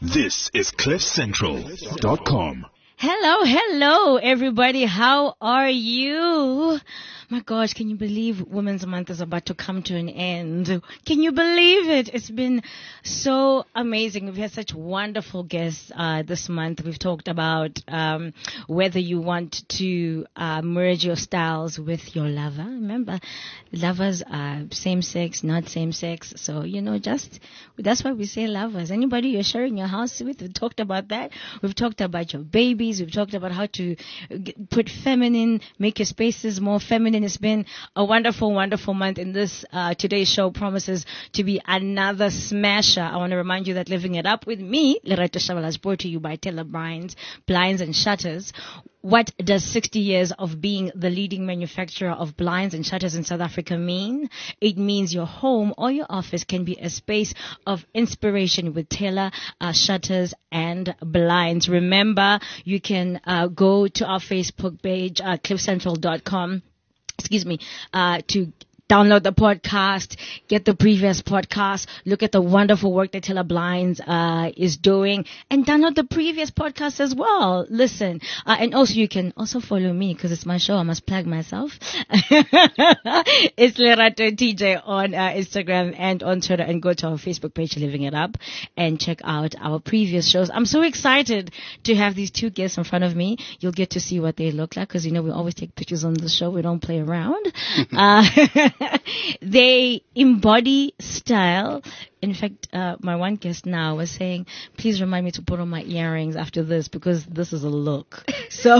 This is CliffCentral.com. Hello, everybody. How are you? My gosh, can you believe Women's Month is about to come to an end? Can you believe it? It's been so amazing. We've had such wonderful guests this month. We've talked about whether you want to merge your styles with your lover. Remember, lovers are same sex, not same sex. So, that's why we say lovers. Anybody you're sharing your house with, we've talked about that. We've talked about your babies. We've talked about how to put feminine, make your spaces more feminine. It's been a wonderful, wonderful month, and this today's show promises to be another smasher. I want to remind you that Living It Up with me, Lerato Shabalala, is brought to you by Taylor Blinds and Shutters. What does 60 years of being the leading manufacturer of blinds and shutters in South Africa mean? It means your home or your office can be a space of inspiration with Taylor Shutters and Blinds. Remember, you can go to our Facebook page, cliffcentral.com. To download the podcast, get the previous podcast, look at the wonderful work that Taylor Blinds is doing, and download the previous podcast as well. Listen, and also you can also follow me because it's my show. I must plug myself. It's Lerato TJ on Instagram and on Twitter, and go to our Facebook page, Living It Up, and check out our previous shows. I'm so excited to have these two guests in front of me. You'll get to see what they look like because, we always take pictures on the show. We don't play around. They embody style. In fact, my one guest now was saying, please remind me to put on my earrings after this because this is a look. So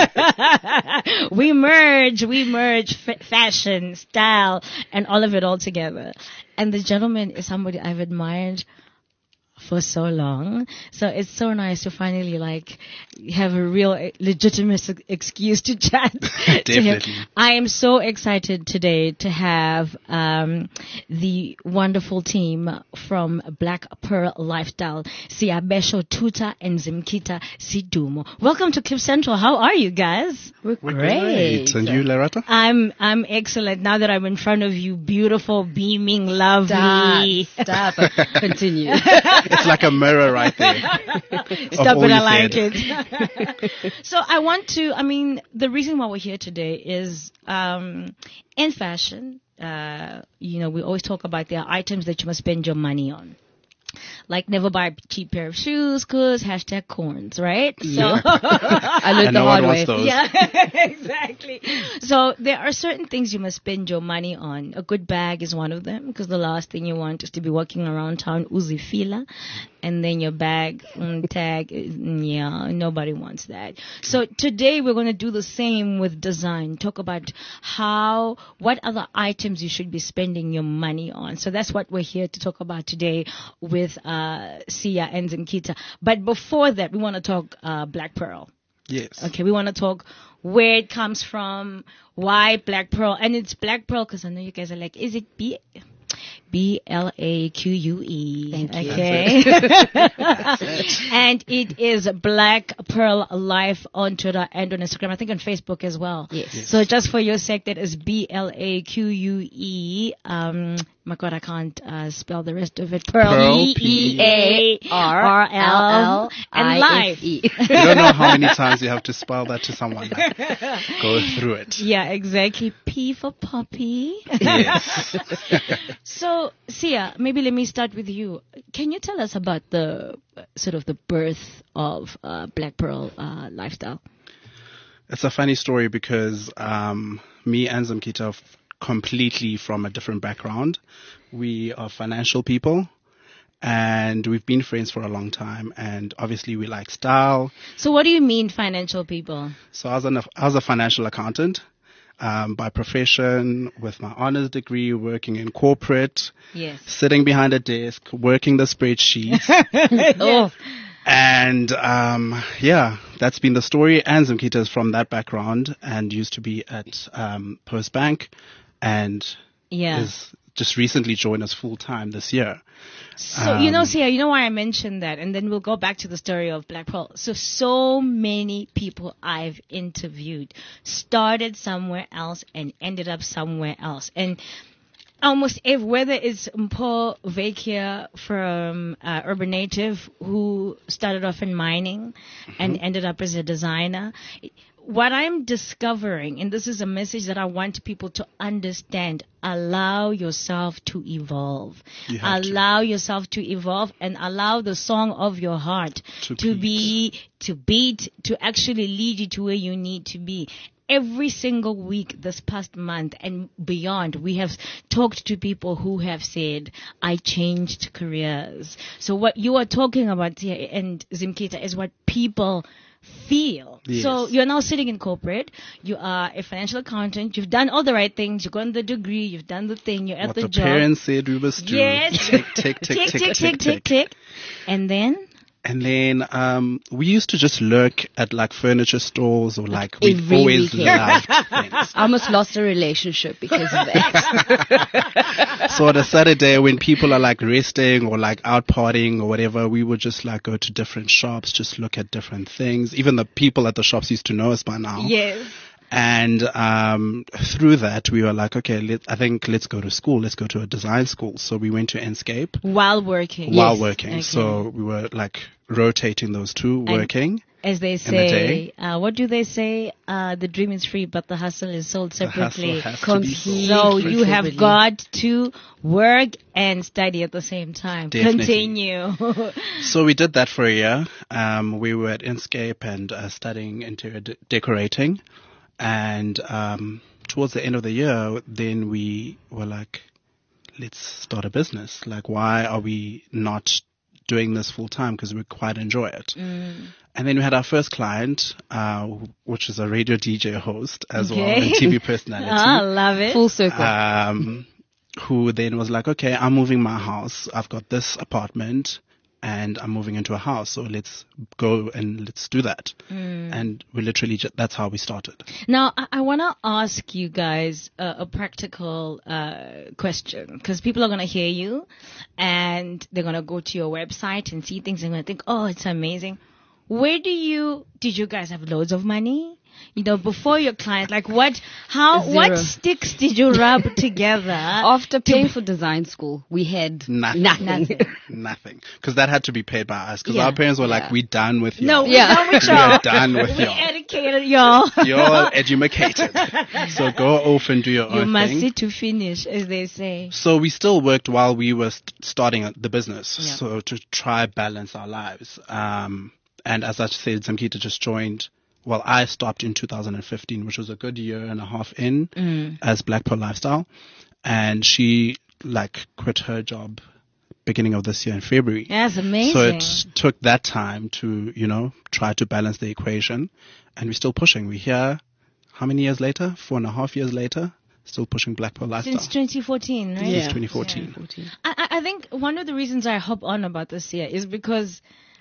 we merge fashion, style, and all of it all together. And the gentleman is somebody I've admired for so long. So it's so nice to finally have a real legitimate excuse to chat to him. I am so excited today to have the wonderful team from Black Pearl Lifestyle, Siabesho Tuta and Zimkita Sidumo. Welcome to Cliff Central. How are you guys? We're great. And you, Lerato? I'm excellent now that I'm in front of you. Beautiful, beaming, lovely. Stop. Continue. It's like a mirror right there. Stop it, I like it. So I want to, the reason why we're here today is in fashion, we always talk about there are items that you must spend your money on. Like never buy a cheap pair of shoes cause #corns, right? Yeah. So I learned the hard way. Yeah, exactly. So there are certain things you must spend your money on. A good bag is one of them because the last thing you want is to be walking around town uzifila and then your bag tag, nobody wants that. So today we're going to do the same with design. Talk about what other items you should be spending your money on. So that's what we're here to talk about today with Sia and Zimkita. But before that, we want to talk Black Pearl. Yes. Okay, we want to talk where it comes from, why Black Pearl. And it's Black Pearl because I know you guys are like, is it BLAQUE. Thank you. Okay. And it is Black Pearl Life on Twitter and on Instagram. I think on Facebook as well. Yes. So just for your sake, that is BLAQUE. My God, I can't spell the rest of it. Pearl, PEARL, and Life. You don't know how many times you have to spell that to someone. Go through it. Yeah, exactly. P for Poppy. Yes. So, Sia, maybe let me start with you. Can you tell us about the sort of the birth of Black Pearl Lifestyle? It's a funny story because me and Zimkita are completely from a different background. We are financial people. And we've been friends for a long time, and obviously we like style. So what do you mean financial people? So I was a financial accountant by profession, with my honors degree, working in corporate, Yes. sitting behind a desk, working the spreadsheets. Oh. And that's been the story. And Zimkita is from that background and used to be at Post Bank, and is just recently joined us full time this year. So, Sia, why I mentioned that, and then we'll go back to the story of Black Pearl. So many people I've interviewed started somewhere else and ended up somewhere else. And almost whether it's Mpho Vekia from Urban Native, who started off in mining and ended up as a designer. What I'm discovering, and this is a message that I want people to understand, allow yourself to evolve. Allow yourself to evolve and allow the song of your heart to beat, to actually lead you to where you need to be. Every single week this past month and beyond, we have talked to people who have said, I changed careers. So what you are talking about here, and Zimkita, is what people feel. Yes. So you're now sitting in corporate, you are a financial accountant, you've done all the right things, you've gotten the degree, you've done the thing, you're at the job. What the parents said we must do. Yes. Tick. And then? And then we used to just lurk at like furniture stores or like we Every always weekend. loved things. I almost lost a relationship because of that. So on a Saturday when people are like resting or like out partying or whatever, we would just like go to different shops, just look at different things. Even the people at the shops used to know us by now. Yes. And through that, we were like, okay, let's go to school. Let's go to a design school. So we went to Enscape. While working. Okay. So we were like rotating those two, working. As they say, what do they say? The dream is free, but the hustle is sold separately. The hustle has to be sold So separately. you have got to work and study at the same time. Definitely. Continue. So we did that for a year. We were at Enscape and studying interior decorating. And towards the end of the year, then we were like, let's start a business. Like, why are we not doing this full time? Because we quite enjoy it. And then we had our first client, which is a radio DJ host as well, and TV personality. I love it. Full circle. Who then was like, okay, I'm moving my house. I've got this apartment and I'm moving into a house. So let's go and let's do that. And we literally, that's how we started. Now, I want to ask you guys a practical question, because people are going to hear you and they're going to go to your website and see things and going to think, oh, it's amazing. Did you guys have loads of money? You know, before your client, like what sticks did you rub together? After paying for design school, we had Nothing. Nothing. Because that had to be paid by us. Because our parents were like, we're done with y'all. No, we're done with y'all. We're done with We y'all. educated y'all. You're all educated. So go off and do your You own must thing. see to finish, as they say. So we still worked while we were starting the business. Yeah. So to try balance our lives. And as I said, Zimkita just joined. Well, I stopped in 2015, which was a good year and a half in as Black Pearl Lifestyle. And she quit her job beginning of this year in February. That's amazing. So it took that time to, try to balance the equation. And we're still pushing. We're here, how many years later? 4.5 years later, still pushing Black Pearl Lifestyle. Since 2014, right? Since 2014. I think one of the reasons I hop on about this here is because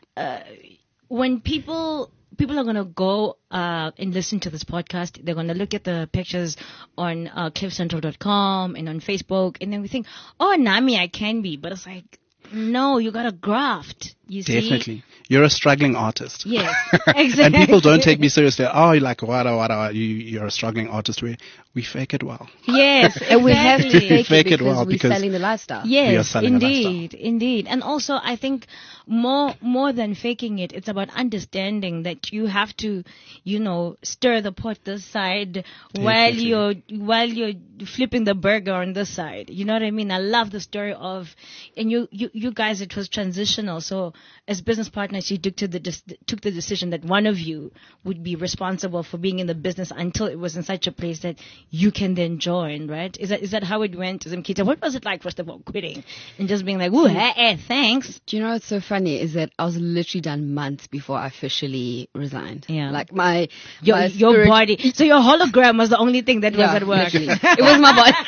when people are going to go and listen to this podcast, they're going to look at the pictures on cliffcentral.com and on Facebook, and then we think, oh, Nami, I can be. But it's like, no, you got to graft. You see? Definitely. You're a struggling artist. Yes, exactly. And people don't take me seriously. Oh, you're like, wada, you're a struggling artist. We fake it well. Yes, And we have to exactly. fake it well because we're because selling the lifestyle. we are Yes, selling a indeed. And also, I think more than faking it, it's about understanding that you have to, stir the pot this side while you're flipping the burger on this side. You know what I mean? I love the story of, and you guys, it was transitional. So as business partners, you took the decision that one of you would be responsible for being in the business until it was in such a place that you can then join, right? Is that how it went, Zimkita? What was it like, first of all, quitting and just being like, ooh, thanks? Do you know what's so funny is that I was literally done months before I officially resigned. Yeah. Like my Your spirit- body. So your hologram was the only thing that was Yeah, at work. literally. It was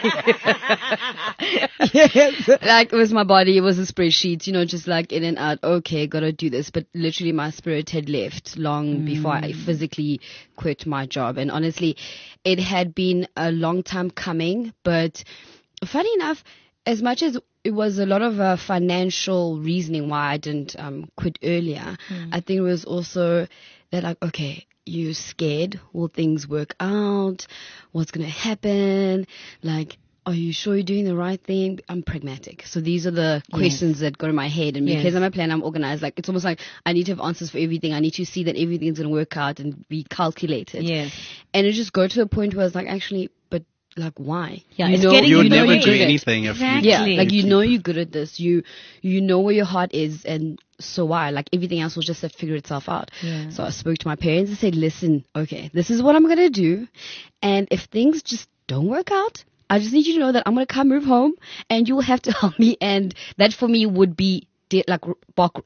my body. Yes. Like it was my body, it was a spreadsheet, just like in and out, okay, gotta do this. But literally my spirit had left long before I physically quit my job. And honestly, it had been a long time coming, but funny enough, as much as it was a lot of financial reasoning why I didn't quit earlier, I think it was also that like, okay, you're scared, will things work out? What's going to happen? Like, are you sure you're doing the right thing? I'm pragmatic. So these are the questions that go to my head. And because Yes. I'm a planner, I'm organized. Like, it's almost like I need to have answers for everything. I need to see that everything's going to work out and be calculated. Yes. And it just go to a point where it's like, actually, but like, why? Yeah, you it's know, getting You would in the never way. do good at- anything if Exactly. Yeah, you like you keep- know you're good at this. You know where your heart is, and so why? Like everything else will just have to figure itself out. Yeah. So I spoke to my parents and said, listen, okay, this is what I'm gonna do, and if things just don't work out, I just need you to know that I'm gonna come move home, and you will have to help me, and that for me would be rock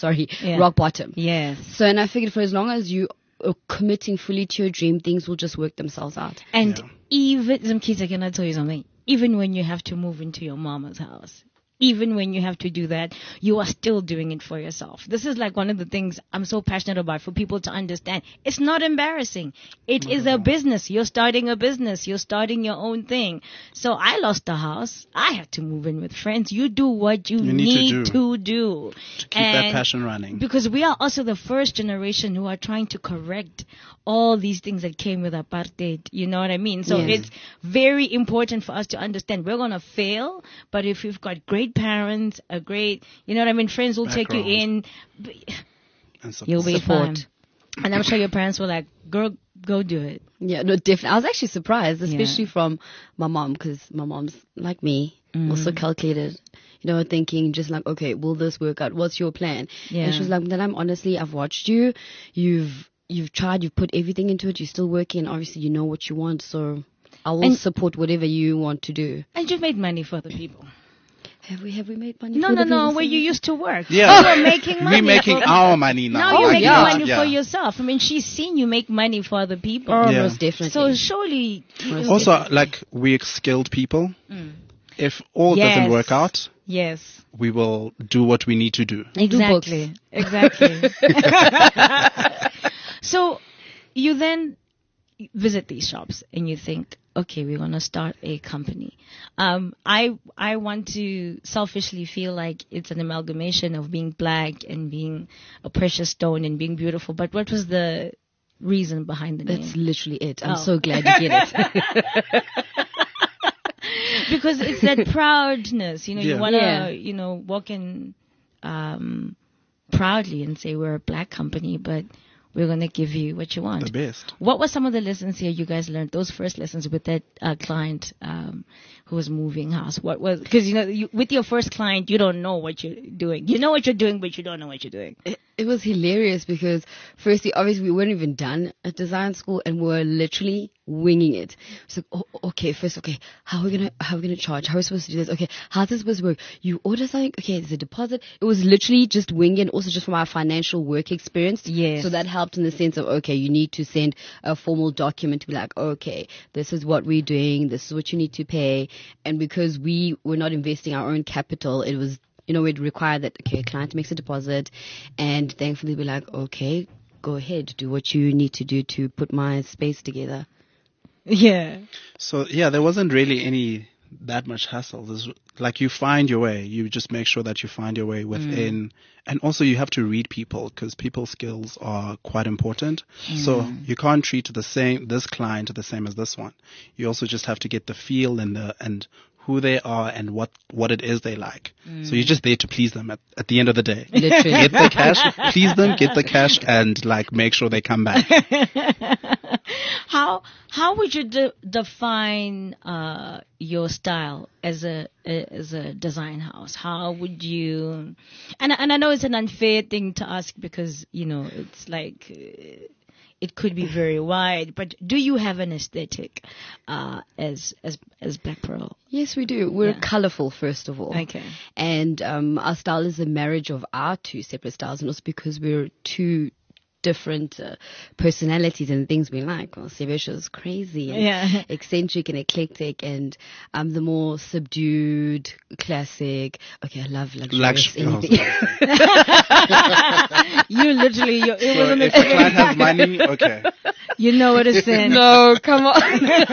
bottom. Yes. So, and I figured for as long as you are committing fully to your dream, things will just work themselves out. And Yeah. even, Zamkita, can I tell you something? Even when you have to move into your mama's house, even when you have to do that, you are still doing it for yourself. This is like one of the things I'm so passionate about for people to understand. It's not embarrassing. It is a business. You're starting a business. You're starting your own thing. So I lost the house. I had to move in with friends. You do what you need to do. keep that passion running. Because we are also the first generation who are trying to correct all these things that came with apartheid. You know what I mean? So Yes. it's very important for us to understand we're going to fail, but if you've got great parents, a great, you know what I mean, friends will take you in, And support. you'll be Support. fine. And I'm sure your parents were like, girl, go do it. Yeah, no, definitely. I was actually surprised, especially from my mom, because my mom's like me, also calculated, you know, thinking just like, okay, will this work out? What's your plan? Yeah. And she was like, then I've watched you. You've tried, you've put everything into it. You're still working. Obviously, you know what you want. So I will And- support whatever you want to do. And you've made money for the people. Have we made money? No, for no, the no, people where you saying- used to work. Yeah. You're making money. We're making for- our money now. Now you're Oh, making yeah. money Yeah. for yourself. I mean, she's seen you make money for other people. Oh, Yeah. most definitely. So surely. Also, like, we're skilled people. If all Yes. doesn't work out, Yes. we will do what we need to do. Exactly. Exactly. So you then visit these shops and you think, okay, we're going to start a company. I want to selfishly feel like it's an amalgamation of being black and being a precious stone and being beautiful. But what was the reason behind the name? That's literally it. I'm Oh. so glad you get it. Because it's that proudness, you know, you Yeah. want to, Yeah. you know, walk in proudly and say we're a black company, but we're going to give you what you want. The best. What were some of the lessons here you guys learned? Those first lessons with that client who was moving house. What was, because you know, with your first client, you don't know what you're doing. You know what you're doing, but you don't know what you're doing. It was hilarious because firstly, obviously we weren't even done at design school and we were literally winging it. It's like, oh, okay, first, okay, how are we gonna charge? How are we supposed to do this? Okay, how's this supposed to work? You order something, okay, there's a deposit. It was literally just winging, also just from our financial work experience. Yes. So that helped in the sense of, okay, you need to send a formal document to be like, okay, this is what we're doing, this is what you need to pay. And because we were not investing our own capital, it was, you know, it required that, okay, client makes a deposit, and thankfully we're like, okay, go ahead, do what you need to do to put my space together. Yeah. So yeah, there wasn't really that much hassle. There's, like, you find your way. You just make sure that you find your way within, and also you have to read people because people skills are quite important. So you can't treat this client the same as this one. You also just have to get the feel and who they are and what it is they like. So you're just there to please them at the end of the day. Literally. Get the cash, please them, get the cash, and like make sure they come back. How would you define your style as a design house? How would you? And I know it's an unfair thing to ask because you know it's like it could be very wide. But do you have an aesthetic as Black Pearl? Yes, we do. We're Yeah. colorful, first of all. Okay. And our style is a marriage of our two separate styles, and also because we're two different personalities and things we like. Well, Sebesha's crazy and Yeah. eccentric and eclectic, and I'm the more subdued, classic. Okay, I love luxurious anything. You literally, it So wasn't if the client has money, okay. you know what it's in. No, come on.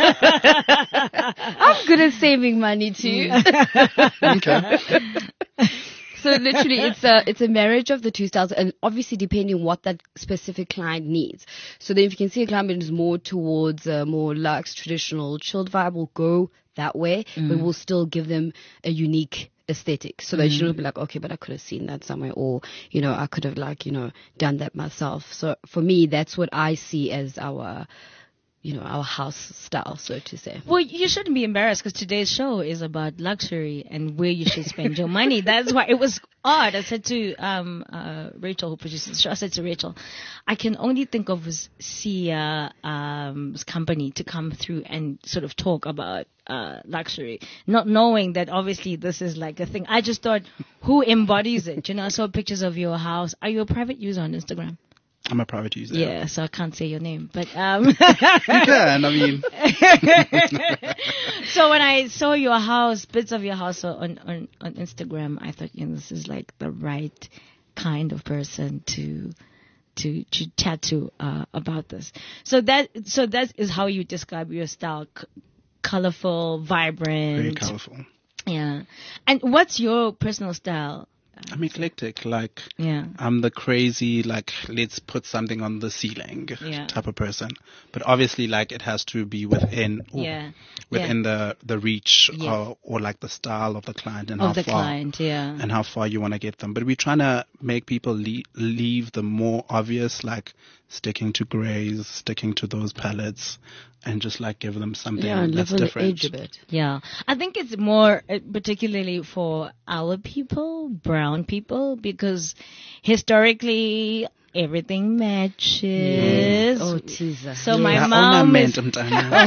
I'm good at saving money too. Okay. So literally, it's a marriage of the two styles, and obviously depending on what that specific client needs. So then, if you can see a client that is more towards a more luxe, traditional, chilled vibe, we'll go that way, but we'll still give them a unique aesthetic, so that you don't be like, okay, but I could have seen that somewhere, or I could have done that myself. So for me, that's what I see as our house style, so to say. Well, you shouldn't be embarrassed, because today's show is about luxury and where you should spend your money. That's why it was odd. I said to Rachel, who produces the show, I said to Rachel, I can only think of Sia's company to come through and sort of talk about luxury, not knowing that obviously this is like a thing. I just thought, who embodies it? I saw pictures of your house. Are you a private user on Instagram? I'm a private user. Yeah, so I can't say your name, but you can. I mean, so when I saw your house, bits of your house on Instagram, I thought, this is like the right kind of person to chat to about this. So that is how you describe your style: colorful, vibrant, very colorful. Yeah. And what's your personal style? I'm eclectic. Like, yeah. I'm the crazy, like, let's put something on the ceiling type of person. But obviously, like, it has to be within the reach or like the style of the client and and how far you want to get them. But we're trying to make people leave the more obvious, like sticking to grays, sticking to those palettes, and just like give them something that's different. Edge a bit. Yeah, I think it's more particularly for our people, brown people, because historically everything matches. Yes. Oh, teaser. So my mom is my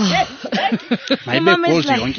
mom is like,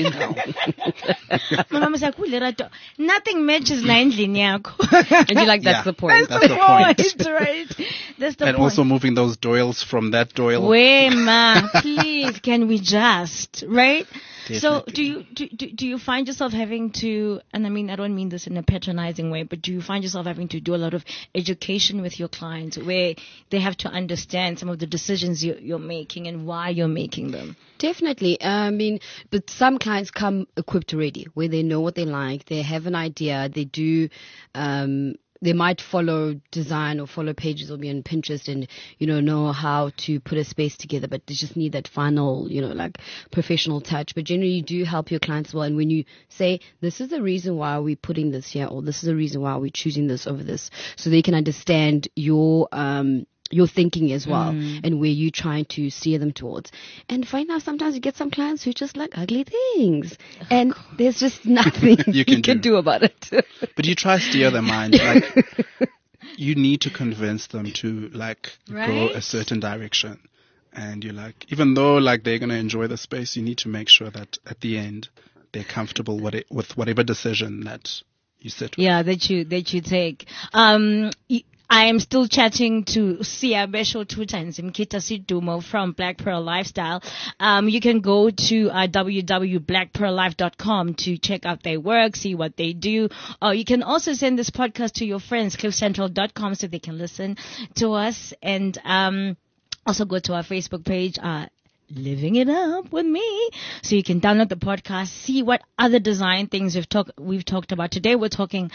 nothing matches and you're like, that's the point. That's the point. Right. That's the and point. Also moving those doils from that doil. Wait, ma, please, can we just, right? Definitely. So do you find yourself having to, and I mean, I don't mean this in a patronizing way, but do you find yourself having to do a lot of education with your clients where they have to understand some of the decisions you're making and why you're making them? Definitely. I mean, but some clients come equipped already, where they know what they like, they have an idea, they do, they might follow design or follow pages or be on Pinterest and, know how to put a space together, but they just need that final, like professional touch. But generally you do help your clients well. And when you say, this is the reason why we're putting this here, or this is the reason why we're choosing this over this, so they can understand your thinking as well, and where you're trying to steer them towards. And find out sometimes you get some clients who just like ugly things, and there's just nothing you can do about it. But you try to steer their mind. Like, you need to convince them to like go a certain direction. And you're like, even though like they're going to enjoy the space, you need to make sure that at the end they're comfortable with whatever decision that you sit with. Yeah, that you take. I am still chatting to Siabesho Tuta and Zimkita Sidumo from Black Pearl Lifestyle. You can go to www.blackpearllife.com to check out their work, see what they do. You can also send this podcast to your friends, cliffcentral.com, so they can listen to us. And also go to our Facebook page, Living It Up with Me, so you can download the podcast, see what other design things we've talked about. Today we're talking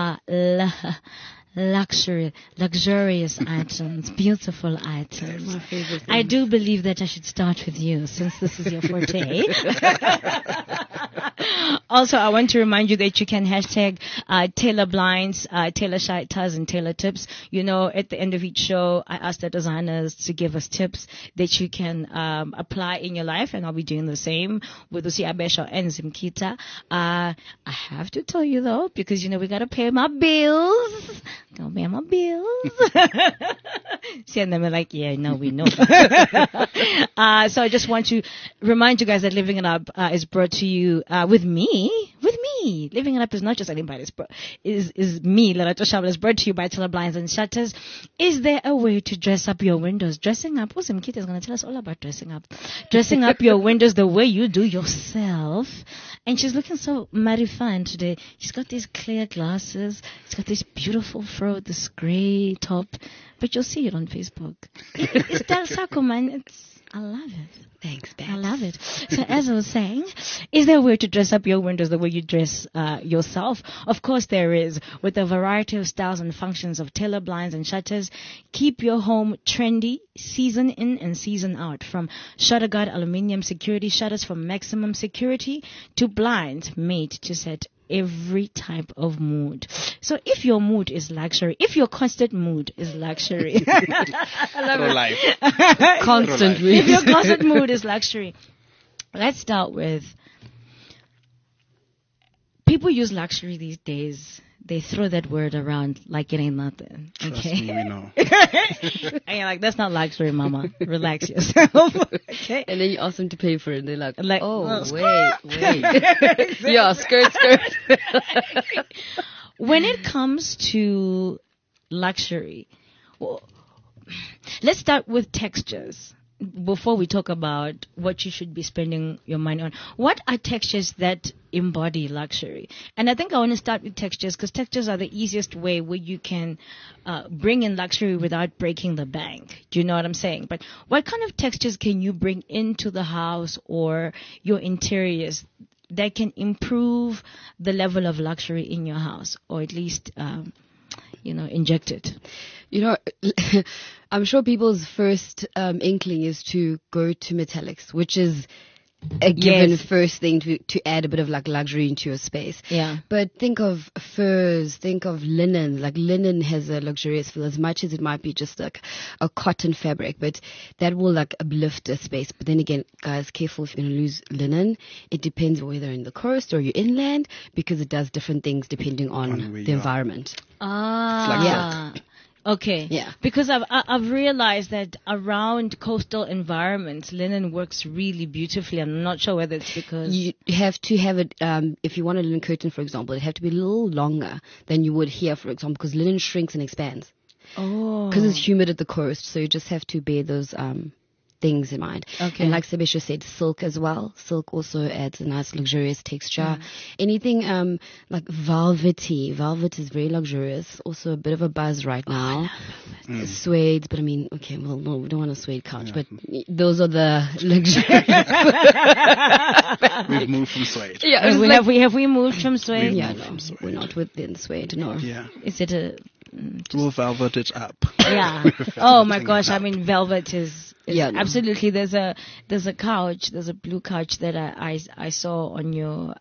luxurious items, beautiful items. My favorite thing. I do believe that I should start with you, since this is your forte. Also, I want to remind you that you can hashtag Taylor Blinds, Taylor Shaitas, and Taylor Tips. At the end of each show, I ask the designers to give us tips that you can apply in your life, and I'll be doing the same with Usi Abesha and Zimkita. I have to tell you though, because we gotta pay my bills. Gotta pay my bills. See, and then we're like, yeah, no, we know. So I just want to remind you guys that Living It Up is brought to you with me. Living It Up is not just anybody. Is me, Lerato Shabla, is brought to you by Taylor Blinds and Shutters. Is there a way to dress up your windows? Dressing up. Zimkita is going to tell us all about dressing up. Dressing up your windows the way you do yourself. And she's looking so mighty fine today. She's got these clear glasses. She's got this beautiful fro with this gray top. But you'll see it on Facebook. It's Del Sako, man. I love it. Thanks, Babs. I love it. So as I was saying, is there a way to dress up your windows the way you dress yourself? Of course there is. With a variety of styles and functions of tailor blinds and shutters, keep your home trendy, season in and season out. From ShutterGuard aluminium security shutters for maximum security to blinds made to set every type of mood. So if your mood is luxury, if your constant mood is luxury, I love it. Life. Constant If your constant mood is luxury, let's start with people use luxury these days. They throw that word around like it ain't nothing. Trust Okay. me, we know. And you're like, that's not luxury, mama. Relax yourself. Okay. And then you ask them to pay for it, and they're like, oh, well, wait. Yeah, skirt. When it comes to luxury, well, let's start with textures before we talk about what you should be spending your money on. What are textures that embody luxury? And I think I want to start with textures because textures are the easiest way where you can bring in luxury without breaking the bank. Do you know what I'm saying? But what kind of textures can you bring into the house or your interiors that can improve the level of luxury in your house, or at least, inject it? You know, I'm sure people's first inkling is to go to metallics, which is a given first thing to add a bit of like luxury into your space. Yeah. But think of furs, think of linen. Like linen has a luxurious feel as much as it might be just like a cotton fabric, but that will like uplift a space. But then again, guys, careful if you're going to lose linen. It depends whether you're in the coast or you're inland because it does different things depending on where the you are. environment. Ah. Okay. Yeah. Because I've realized that around coastal environments, linen works really beautifully. I'm not sure whether it's because You have to have it, if you want a linen curtain, for example, it have to be a little longer than you would here, for example, because linen shrinks and expands. Because it's humid at the coast, so you just have to bear those things in mind. Okay. And like Sebesha said, silk as well. Silk also adds a nice luxurious texture. Anything like velvety. Velvet is very luxurious. Also a bit of a buzz right now. Suede, but I mean, okay, well, no, we don't want a suede couch, but those are the luxurious. We've moved from suede. Yeah, have we moved from suede? yeah, moved no, from suede. we're not within suede, no. Yeah. Is it a We'll velvet it up. yeah? Oh my gosh! I mean, velvet is Yeah, no. absolutely. There's a couch. There's a blue couch that I saw on your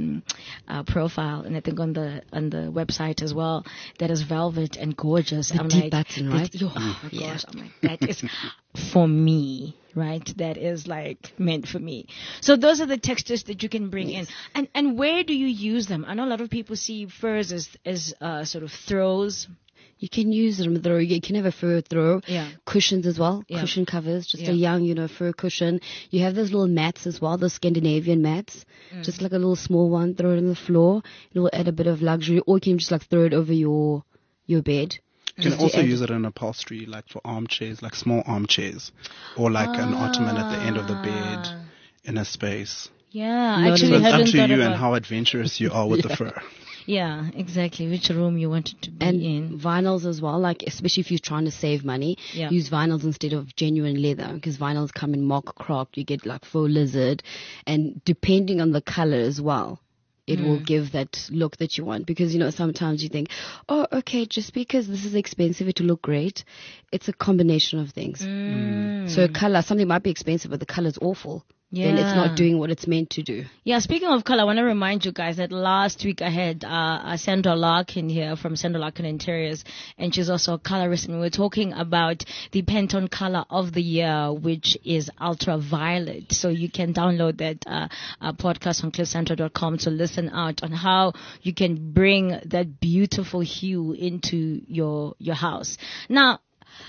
profile, and I think on the website as well. That is velvet and gorgeous. The I'm deep like, button, right? Oh my Yeah. gosh! I'm like, that is for me. Right, that is like meant for me. So those are the textures that you can bring in, and where do you use them? I know a lot of people see furs as sort of throws. You can use them throw. You can have a fur throw. Yeah. Cushions as well. Yeah. Cushion covers. Just Yeah. a young, fur cushion. You have those little mats as well. Those Scandinavian mats. Just like a little small one. Throw it on the floor. It will add a bit of luxury. Or you can just like throw it over your bed. You can Just to also add- use it in upholstery, like for armchairs, like small armchairs, or like an ottoman at the end of the bed in a space. Yeah, Not actually, So it's up hadn't to thought you about. and how adventurous you are with the fur. Yeah, exactly. Which room you wanted to be And in. vinyls as well, like especially if you're trying to save money, Yeah. use vinyls instead of genuine leather because vinyls come in mock croc. You get like faux lizard, and depending on the color as well, it will give that look that you want. Because sometimes you think, oh, okay, just because this is expensive, it will look great. It's a combination of things. So a color, something might be expensive, but the color is awful. Then it's Yeah. not doing what it's meant to do. Yeah, speaking of color, I want to remind you guys that last week I had Sandra Larkin here from Sandra Larkin Interiors, and she's also a colorist, and we were talking about the Pantone color of the year, which is ultraviolet. So you can download that podcast on cliffcentral.com to listen out on how you can bring that beautiful hue into your house. Now,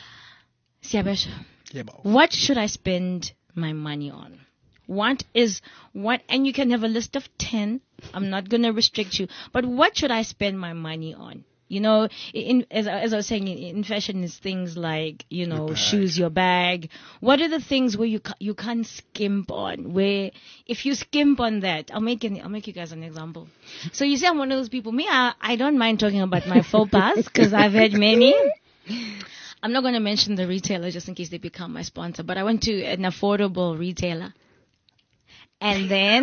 Siabesha, Yeah, but what should I spend my money on? And you can have a list of 10. I'm not going to restrict you, but what should I spend my money on? As I was saying, in fashion is things like, shoes, your bag. What are the things where you can't skimp on? Where if you skimp on that, I'll make you guys an example. So you see, I'm one of those people. Me, I don't mind talking about my faux pas because I've had many. I'm not going to mention the retailer just in case they become my sponsor, but I went to an affordable retailer. And then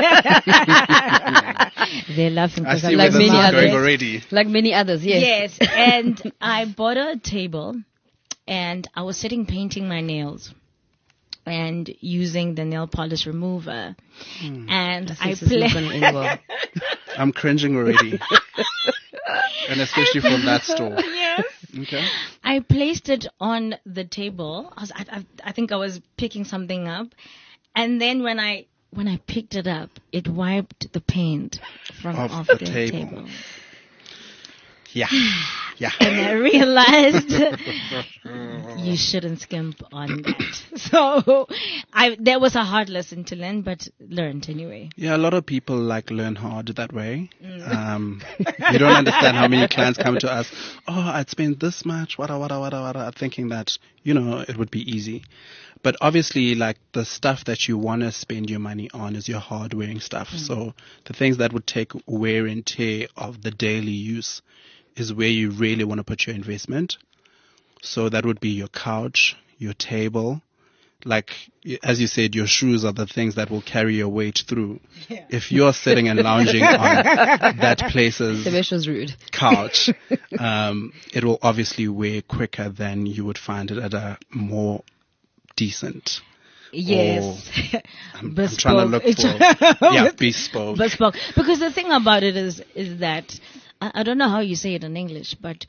they're laughing I because see I'm where like this many is going others. already. Like many others, yes. Yes, and I bought a table, and I was sitting painting my nails, and using the nail polish remover, and I This is not going to played. end well. I'm cringing already. And especially from that store. Yes. Okay. I placed it on the table. I think I was picking something up, and then when I picked it up, it wiped the paint from Off off the the table. table. Yeah. Yeah. And I realized you shouldn't skimp on that. So that was a hard lesson to learn, but learned anyway. Yeah, a lot of people learn hard that way. You don't understand how many clients come to us. Oh, I'd spend this much, wada, thinking that, it would be easy. But obviously, the stuff that you want to spend your money on is your hard wearing stuff. So the things that would take wear and tear of the daily use is where you really want to put your investment. So that would be your couch, your table. As you said, your shoes are the things that will carry your weight through. Yeah. If you're sitting and lounging on that place's was rude. couch, it will obviously wear quicker than you would find it at a more decent. Yes. I'm trying to look for, bespoke. Bespoke. Because the thing about it is that, I don't know how you say it in English, but,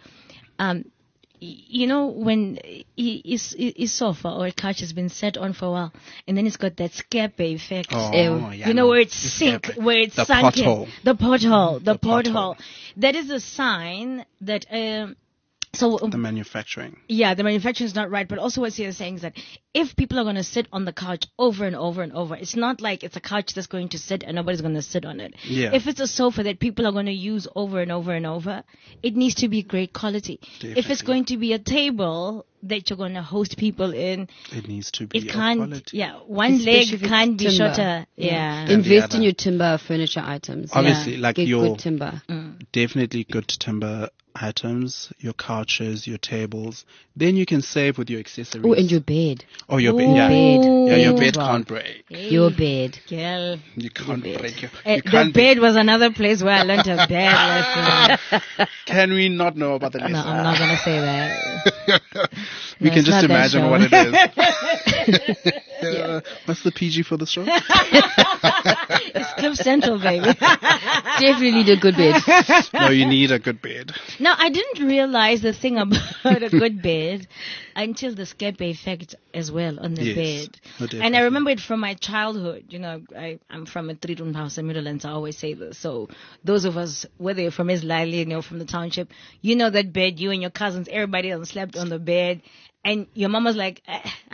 when a sofa or a couch has been set on for a while, and then it's got that scape effect. Where it's sunk, where it's sunk in. The pothole. That is a sign that, the manufacturing. Yeah, the manufacturing is not right, but also what you're saying is that if people are going to sit on the couch over and over and over, it's not like it's a couch that's going to sit and nobody's going to sit on it. Yeah. If it's a sofa that people are going to use over and over and over, it needs to be great quality. Definitely. If it's going to be a table that you're going to host people in, it needs to be quality. Yeah, one Especially leg can't be timber. shorter. Yeah. Invest in your timber furniture items. Obviously, Get your good timber. Definitely good timber items, your couches, your tables. Then you can save with your accessories. Oh, and your bed. Oh, your bed. Yeah. Bed. Yeah, your Bed bed as well. can't break. Your bed. Girl. You can't break your. The bed was another place where I learned a bad lesson. Can we not know about the lesson? No, I'm not going to say that. We can it's just not that imagine show. what it is. What's the PG for the show? It's Cliff Central, baby. Definitely need a good bed. No, you need a good bed. Now, I didn't realize the thing about a good bed until the scape effect as well on the Yes. bed. Oh, definitely. And I remember it from my childhood. I'm from a three-room house in Middlelands. I always say this. So those of us, whether you're from Islali or from the township, that bed, you and your cousins, everybody else slept on the bed. And your mom was like,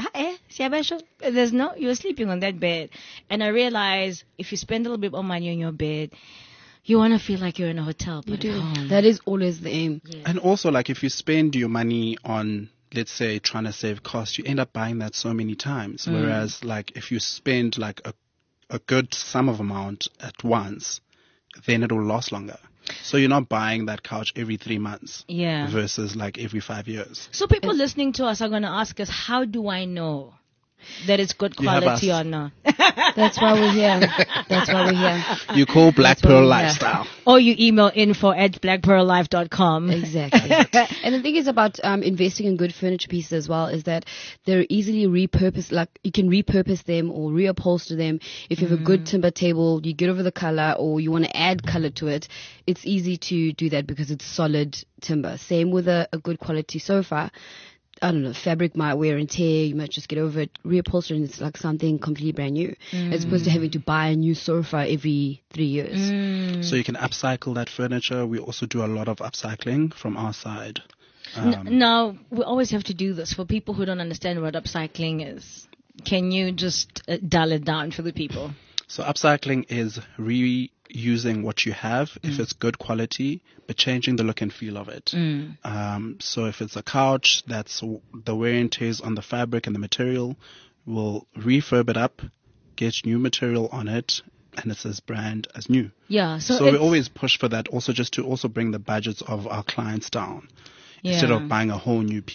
you're sleeping on that bed. And I realized if you spend a little bit more money on your bed, you want to feel like you're in a hotel. But at home. That is always the aim. Yeah. And also, if you spend your money on, let's say, trying to save cost, you end up buying that so many times. Whereas, if you spend a good sum of amount at once, then it will last longer. So you're not buying that couch every 3 months. Yeah. Versus every 5 years. So people listening to us are going to ask us, how do I know that it's good You have quality us. or not? That's why we're here. You call Black That's what Pearl we have. Lifestyle. Or you email info@blackpearllife.com. Exactly. And the thing is about investing in good furniture pieces as well is that they're easily repurposed. You can repurpose them or reupholster them. If you have a good timber table, you get over the color or you want to add color to it, it's easy to do that because it's solid timber. Same with a good quality sofa. I don't know, fabric might wear and tear, you might just get over it, reupholster, and it's like something completely brand new, as opposed to having to buy a new sofa every 3 years. So you can upcycle that furniture. We also do a lot of upcycling from our side. Now, we always have to do this for people who don't understand what upcycling is. Can you just dull it down for the people? So upcycling is reusing what you have, if it's good quality, but changing the look and feel of it. So if it's a couch, that's the wear and tears on the fabric and the material, we'll refurb it up, get new material on it, and it's as brand as new. Yeah. So we always push for that also, just to also bring the budgets of our clients down instead of buying a whole new piece.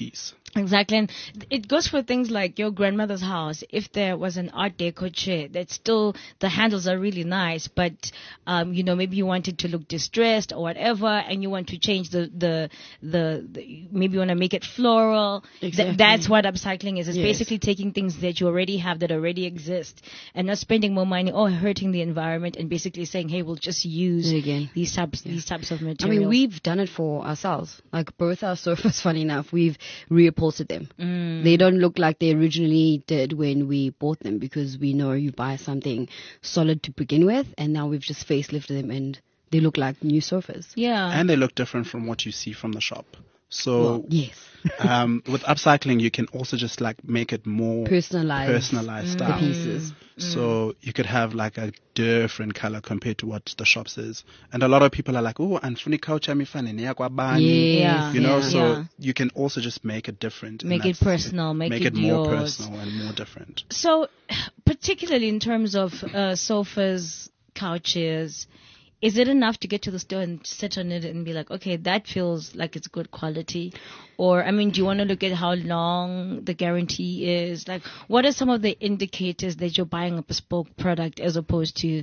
Exactly, and it goes for things like your grandmother's house. If there was an Art Deco chair that still the handles are really nice, but maybe you want it to look distressed or whatever, and you want to change the maybe you want to make it floral. Exactly. That's what upcycling is. It's Yes. basically taking things that you already have that already exist, and not spending more money or hurting the environment, and basically saying, hey, we'll just use It again. these types of I materials. mean, we've done it for ourselves. Like both our sofas, funny enough, we've reupholstered them. They don't look like they originally did when we bought them, because we know you buy something solid to begin with, and now we've just facelifted them and they look like new sofas. yeah. And they look different from what you see from the shop. So Well, yes. with upcycling, you can also just like make it more Personalized personalized the style. pieces. So you could have like a different color compared to what the shop says. And a lot of people are like, oh, anfuni couch amifane ni ya kwa bani. Yeah. You know, Yeah. so Yeah. you can also just make it different. and Make it that's- personal, make it more yours. personal and more different. So, particularly in terms of sofas, couches, is it enough to get to the store and sit on it and be like, okay, that feels like it's good quality? Or, I mean, do you want to look at how long the guarantee is? Like, what are some of the indicators that you're buying a bespoke product as opposed to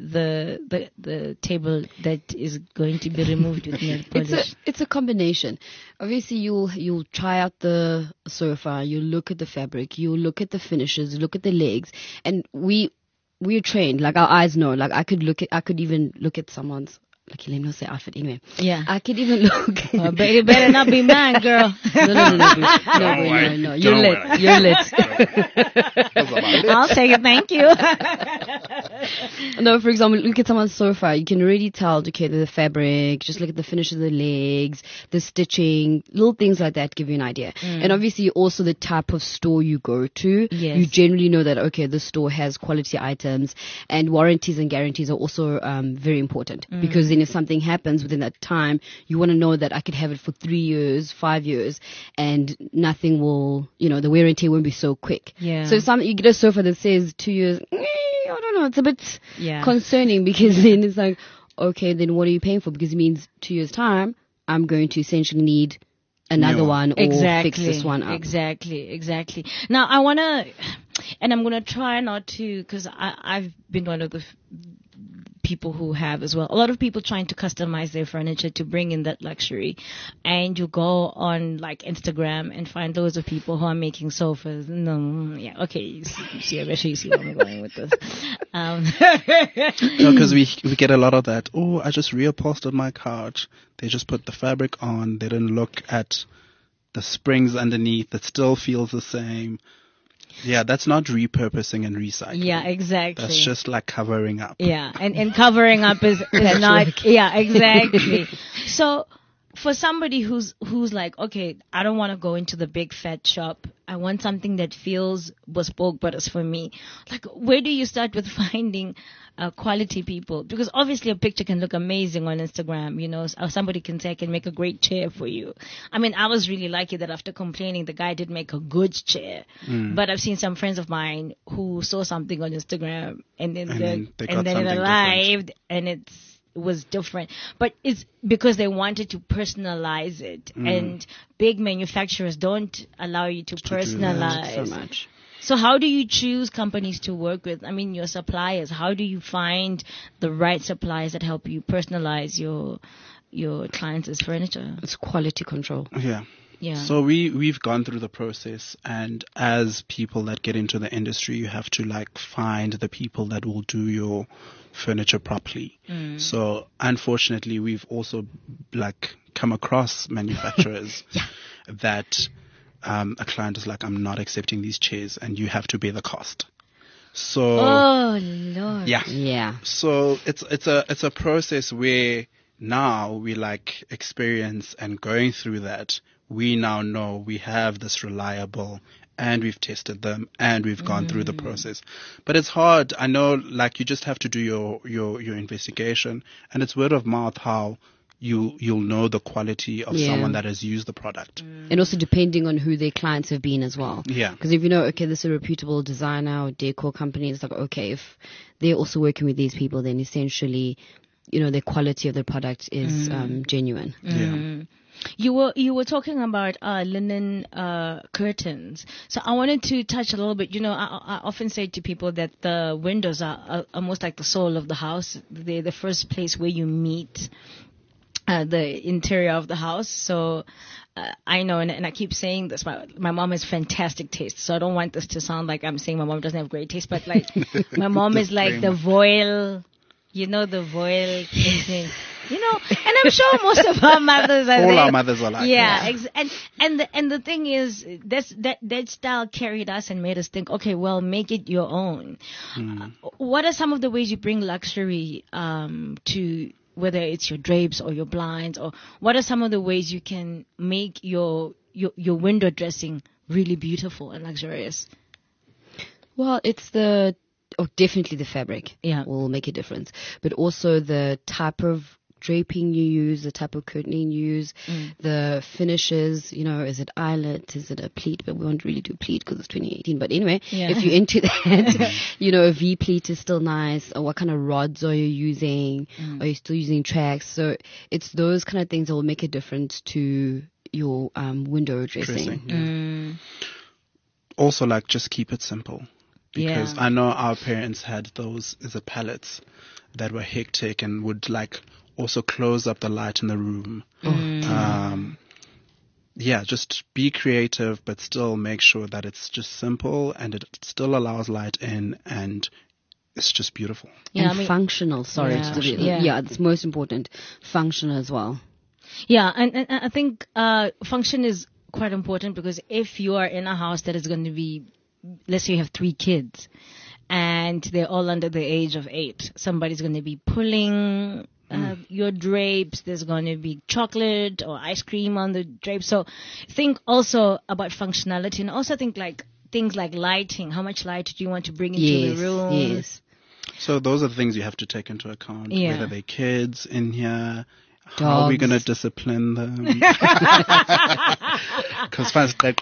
the table that is going to be removed with nail polish? It's a combination. Obviously, you'll try out the sofa, you look at the fabric, you look at the finishes, look at the legs, and we're trained. Like our eyes know. Like I could even look at someone's. Okay, let me not say outfit anyway. Yeah. I could even look. Oh, but it better not be mine, girl. No. You're lit. You're lit. I'll take it. Thank you. No, for example, look at someone's sofa. You can already tell, okay, the fabric, just look at the finish of the legs, the stitching, little things like that give you an idea. And obviously also the type of store you go to. Yes. You generally know that, okay, the store has quality items, and warranties and guarantees are also very important, because then if something happens within that time, you want to know that I could have it for 3 years, 5 years, and nothing will, the wear and tear won't be so quick. Yeah. So if you get a sofa that says 2 years, I don't know, it's a bit Yeah. concerning, because then it's like, okay, then what are you paying for? Because it means 2 years' time, I'm going to essentially need another New one, or Exactly. fix this one up. Exactly. Now, I want to, and I'm going to try not to, because I've been one of the people who have as well. A lot of people trying to customize their furniture to bring in that luxury. And you go on like Instagram and find loads of people who are making sofas. No, yeah, okay. You see, I bet you see where I'm going with this. Because we get a lot of that. Oh, I just reupholstered my couch. They just put the fabric on. They didn't look at the springs underneath. It still feels the same. Yeah, that's not repurposing and recycling. Yeah, exactly. That's just like covering up. Yeah, and covering up is not. Yeah, exactly. So for somebody who's like, okay, I don't want to go into the big fat shop. I want something that feels bespoke, but it's for me. Like, where do you start with finding quality people? Because obviously a picture can look amazing on Instagram, or somebody can say, I can make a great chair for you. I mean, I was really lucky that after complaining, the guy did make a good chair. But I've seen some friends of mine who saw something on Instagram and then they got it something arrived and it was different. But it's because they wanted to personalize it, and big manufacturers don't allow you to personalize So much. So how do you choose companies to work with? I mean, your suppliers. How do you find the right suppliers that help you personalize your clients' furniture? It's quality control. Yeah. Yeah. So we've gone through the process, and as people that get into the industry, you have to like find the people that will do your furniture properly. So unfortunately, we've also like come across manufacturers that a client is like, I'm not accepting these chairs, and you have to bear the cost. So Oh Lord. yeah. Yeah. So it's a process where now we like experience and going through that, we now know we have this reliable, and we've tested them, and we've gone through the process. But it's hard. I know, like, you just have to do your investigation, and it's word of mouth how you'll know the quality of Yeah. someone that has used the product. And also depending on who their clients have been as well. Yeah. Because if you know, okay, this is a reputable designer or decor company, it's like, okay, if they're also working with these people, then essentially, the quality of the product is genuine. Yeah. You were talking about linen curtains. So I wanted to touch a little bit. I often say to people that the windows are almost like the soul of the house. They're the first place where you meet the interior of the house. So I know, and I keep saying this, my mom has fantastic taste. So I don't want this to sound like I'm saying my mom doesn't have great taste, but like my mom is like the voile. The voile thing. And I'm sure most of our mothers are All there. our mothers are like that. And the thing is, that style carried us and made us think, okay, well, make it your own. What are some of the ways you bring luxury to, whether it's your drapes or your blinds, or what are some of the ways you can make your window dressing really beautiful and luxurious? Well, it's definitely the fabric will make a difference, but also the type of draping you use, the type of curtaining you use, the finishes, is it eyelet, is it a pleat? But we won't really do pleat because it's 2018. But anyway, if you're into that, a V-pleat is still nice. Or what kind of rods are you using? Are you still using tracks? So it's those kind of things that will make a difference to your window dressing. Also, just keep it simple. Because I know our parents had those pallets that were hectic and would also close up the light in the room. Just be creative, but still make sure that it's just simple and it still allows light in, and it's just beautiful. And functional. It's most important. Functional as well. Yeah, and I think function is quite important, because if you are in a house that is going to be, let's say you have 3 kids and they're all under the age of 8, somebody's going to be pulling your drapes. There's going to be chocolate or ice cream on the drapes. So think also about functionality, and also think things like lighting. How much light do you want to bring into the room? Yes. So those are the things you have to take into account. Yeah. Whether they're kids in here, Dogs. how are we going to discipline them? Because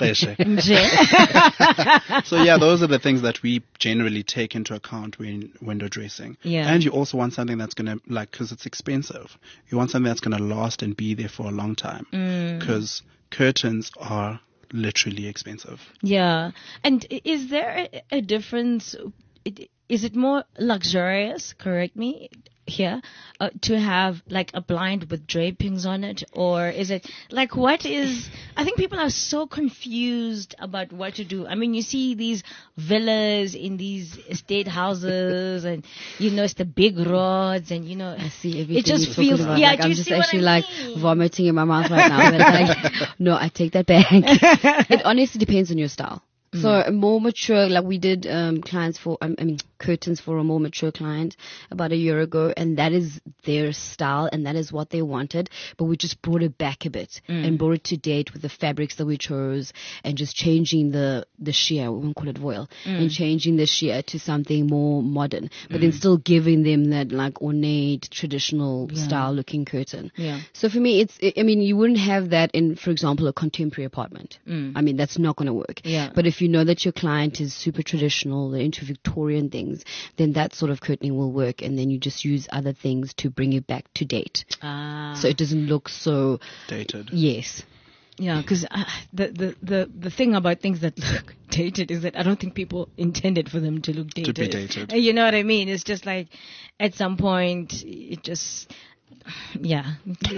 So those are the things that we generally take into account when window dressing. Yeah. And you also want something that's going to, because it's expensive, you want something that's going to last and be there for a long time. Because curtains are literally expensive. Yeah. And is there a difference? Is it more luxurious, correct me here, to have a blind with drapings on it? Or is it what is, I think people are so confused about what to do. I mean, you see these villas in these estate houses, and it's the big rods, and I see everything. it just you're feels, talking about. I'm just actually vomiting in my mouth right now. But no, I take that back. It honestly depends on your style. So a more mature, we did clients for, curtains for a more mature client about a year ago, and that is their style and that is what they wanted. But we just brought it back a bit and brought it to date with the fabrics that we chose, and just changing the sheer, we won't call it voile, and changing the sheer to something more modern, but then still giving them that ornate, traditional style looking curtain. Yeah. So for me, you wouldn't have that in, for example, a contemporary apartment. That's not going to work. Yeah. But if you know that your client is super traditional, they're into Victorian things, then that sort of curtaining will work, and then you just use other things to bring it back to date. So it doesn't look so dated. Yes. Yeah, because the thing about things that look dated is that I don't think people intended for them to look dated. To be dated. You know what I mean? It's just at some point it just... Yeah.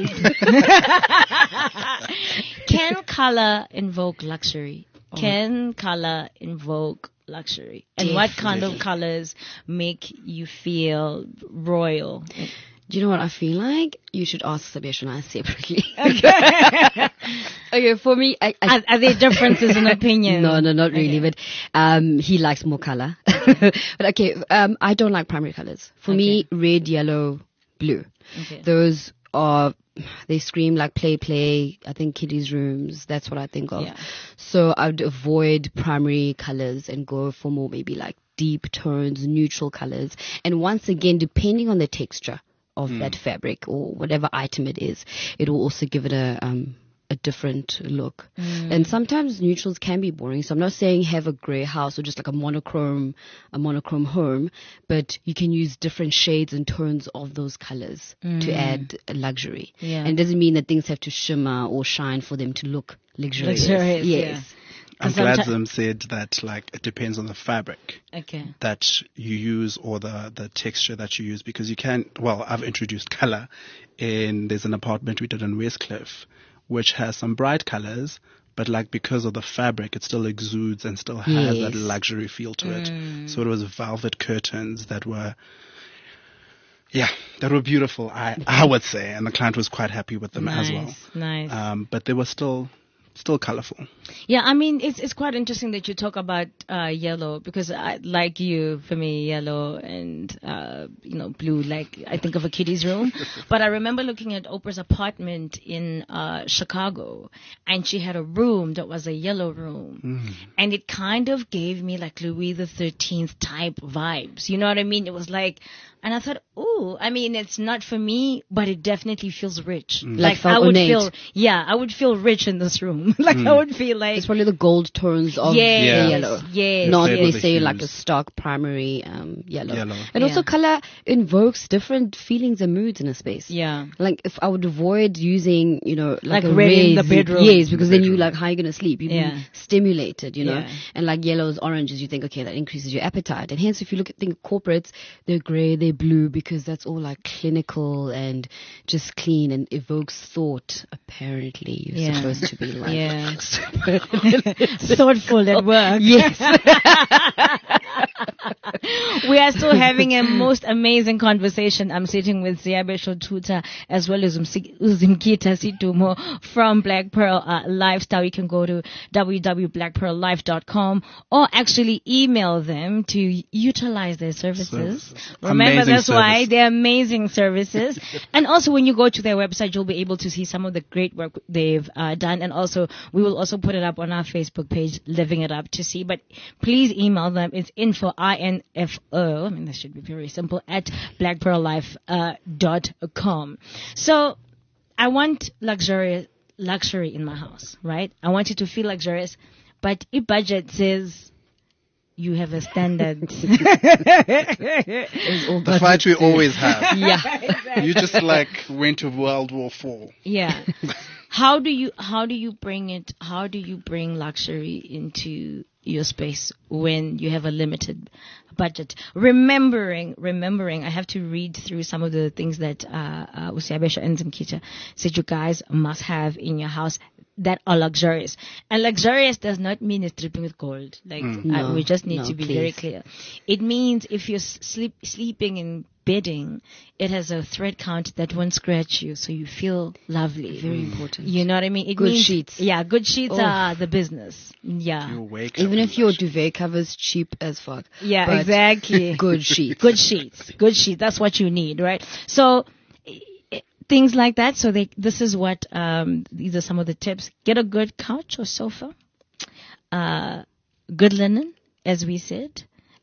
Can color invoke luxury? Can color invoke luxury? And what kind of colors make you feel royal? Do you know what I feel like? You should ask Sabesh and I separately. Okay, for me... Are there differences in opinion? No, not really. But he likes more color. But okay, I don't like primary colors. For me, red, yellow, blue. Okay. Those are... They scream play. I think kiddies' rooms. That's what I think of. Yeah. So I'd avoid primary colors and go for more maybe deep tones, neutral colors. And once again, depending on the texture of that fabric or whatever item it is, it will also give it a a different look. And sometimes neutrals can be boring. So I'm not saying have a gray house or just like a monochrome home, but you can use different shades and tones of those colors to add a luxury. Yeah. And it doesn't mean that things have to shimmer or shine for them to look luxurious. Luxurious, Yes. I'm Someti- glad Zim said that, like, it depends on the fabric Okay. that you use or the texture that you use, because you can, well, I've introduced color there's an apartment we did in Westcliff which has some bright colors, but like because of the fabric it still exudes and still has that Yes. luxury feel to it. So it was velvet curtains that were beautiful, I would say, and the client was quite happy with them as well. Nice. But they were still colorful. Yeah, I mean, it's quite interesting that you talk about yellow, because like you, for me, yellow and blue, like I think of a kiddie's room. But I remember looking at Oprah's apartment in Chicago, and she had a room that was a yellow room, and it kind of gave me like Louis the 13th type vibes. You know what I mean? It was like, and I thought, ooh, I mean, it's not for me, but it definitely feels rich. Like felt I would ornate. I would feel rich in this room. Like I would feel like, It's probably the gold tones of yes, the yellow. yes, Not Flavor they the say like a hues. stark primary yellow. Yellow. And also Yeah. color invokes different feelings and moods in a space. yeah. Like if I would avoid using, like a red in the red, bedroom. yes, because then you bedroom. like how are you gonna sleep? You'd Yeah. be stimulated, Yeah. and like yellows, oranges, you think okay that increases your appetite, and hence if you look at corporates, they're gray, they're blue because that's all like clinical and just clean and evokes thought. Apparently, you're Yeah. supposed to be like Yeah. Thoughtful at work. yes. We are still having a most amazing conversation. I'm sitting with Siabesho Tuta as well as Uzimkita Situmo from Black Pearl Lifestyle. You can go to www.blackpearllife.com or actually email them to utilize their services. Remember, Amazing that's why service. they're amazing services. And also when you go to their website, you'll be able to see some of the great work they've done. And also, we will also put it up on our Facebook page, Living It Up, to see. But please email them. It's info, INFO. I mean, that should be very simple, at blackpearllife.com. So I want luxury in my house, right? I want it to feel luxurious, but if budget says you have a standard. The fight we always have. Yeah. You just like went to World War IV. Yeah. How do you bring luxury into your space when you have a limited budget? Remembering, I have to read through some of the things that Usiabesha and Zimkita said you guys must have in your house that are luxurious. And luxurious does not mean it's dripping with gold. Like No, we just need no, to be very please. clear. It means if you're sleeping in bedding, it has a thread count that won't scratch you, so you feel lovely. Very important. You know what I mean? It Good means, sheets. Yeah, good sheets Oh. are the business. Yeah. You wake up Even and if your like, duvet cover's cheap as fuck. Yeah, but exactly. Good sheets. Good sheets. Good sheets. That's what you need, right? So things like that. So this is what these are some of the tips. Get a good couch or sofa. Good linen, as we said.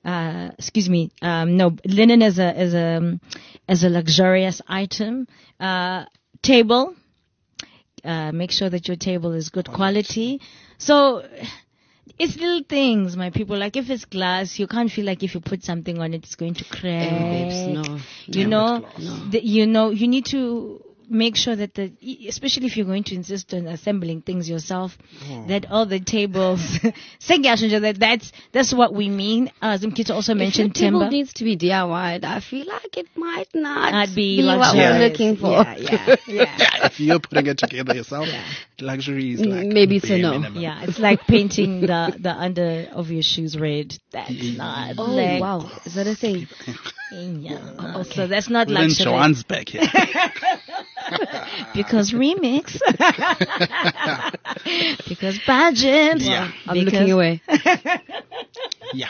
Linen as a luxurious item. Table. Make sure that your table is good quality. So it's little things, my people. Like if it's glass, you can't feel like if you put something on it, it's going to crack. Babes, no. You know, you need to make sure that especially if you're going to insist on assembling things yourself, that all the tables, that's what we mean. Zimkita also mentioned If your table timber. needs to be DIY'd, I feel like it might not Be what luxurious. we're looking for. Yeah. if you're putting it together yourself, luxury is like Maybe it's a bare no. minimum. Yeah, it's like painting the under of your shoes red. That's not Oh, like, wow. Is that a thing? Yeah. So that's not Then luxury. Joanne's back here. Because remix. Because budget. Yeah. I'm looking away. Yeah.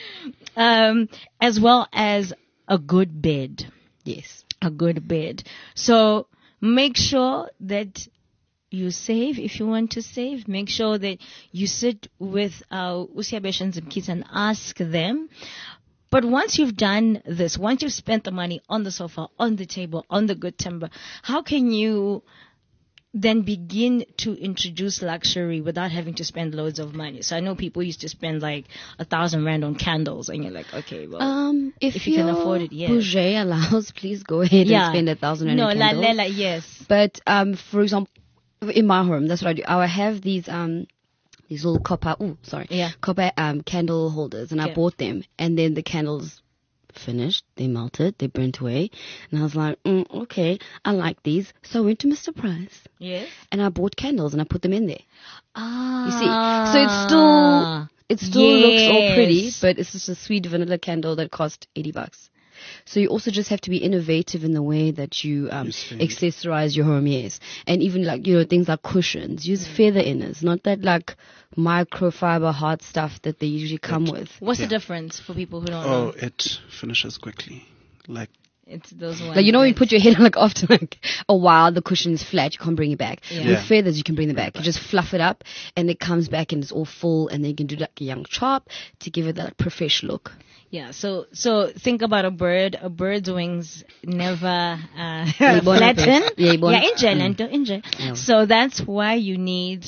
As well as a good bed. Yes. A good bed. So make sure that you save if you want to save. Make sure that you sit with Usiabesh and Zimkita and ask them. But once you've done this, once you've spent the money on the sofa, on the table, on the good timber, how can you then begin to introduce luxury without having to spend loads of money. So I know people used to spend like 1,000 rand on candles, and you're like, okay, well, if you can your afford it, yes. budget allows, please go ahead and spend 1,000 rand on candles. No, yes. But for example, in my home, that's what I do. I have these little copper candle holders, and I bought them, and then the candles finished, they melted, they burnt away, and I was like, okay, I like these, so I went to Mr. Price, Yes. and I bought candles and I put them in there. Ah. You see, so it still looks all pretty, but it's just a sweet vanilla candle that cost $80. So you also just have to be innovative in the way that you accessorize your home, yes. And even like, things like cushions. Use feather inners, not that like microfiber hard stuff that they usually come with. What's the difference for people who don't know? Oh, it finishes quickly. Like, it's those ones. Like, when you put your head on, like, after like a while, the cushion is flat, you can't bring it back. Yeah. With feathers, you can bring it back. You just fluff it up, and it comes back and it's all full, and then you can do like a young chop to give it that profesh look. Yeah, so think about a bird. A bird's wings never flatten. Yeah, in jail. So that's why you need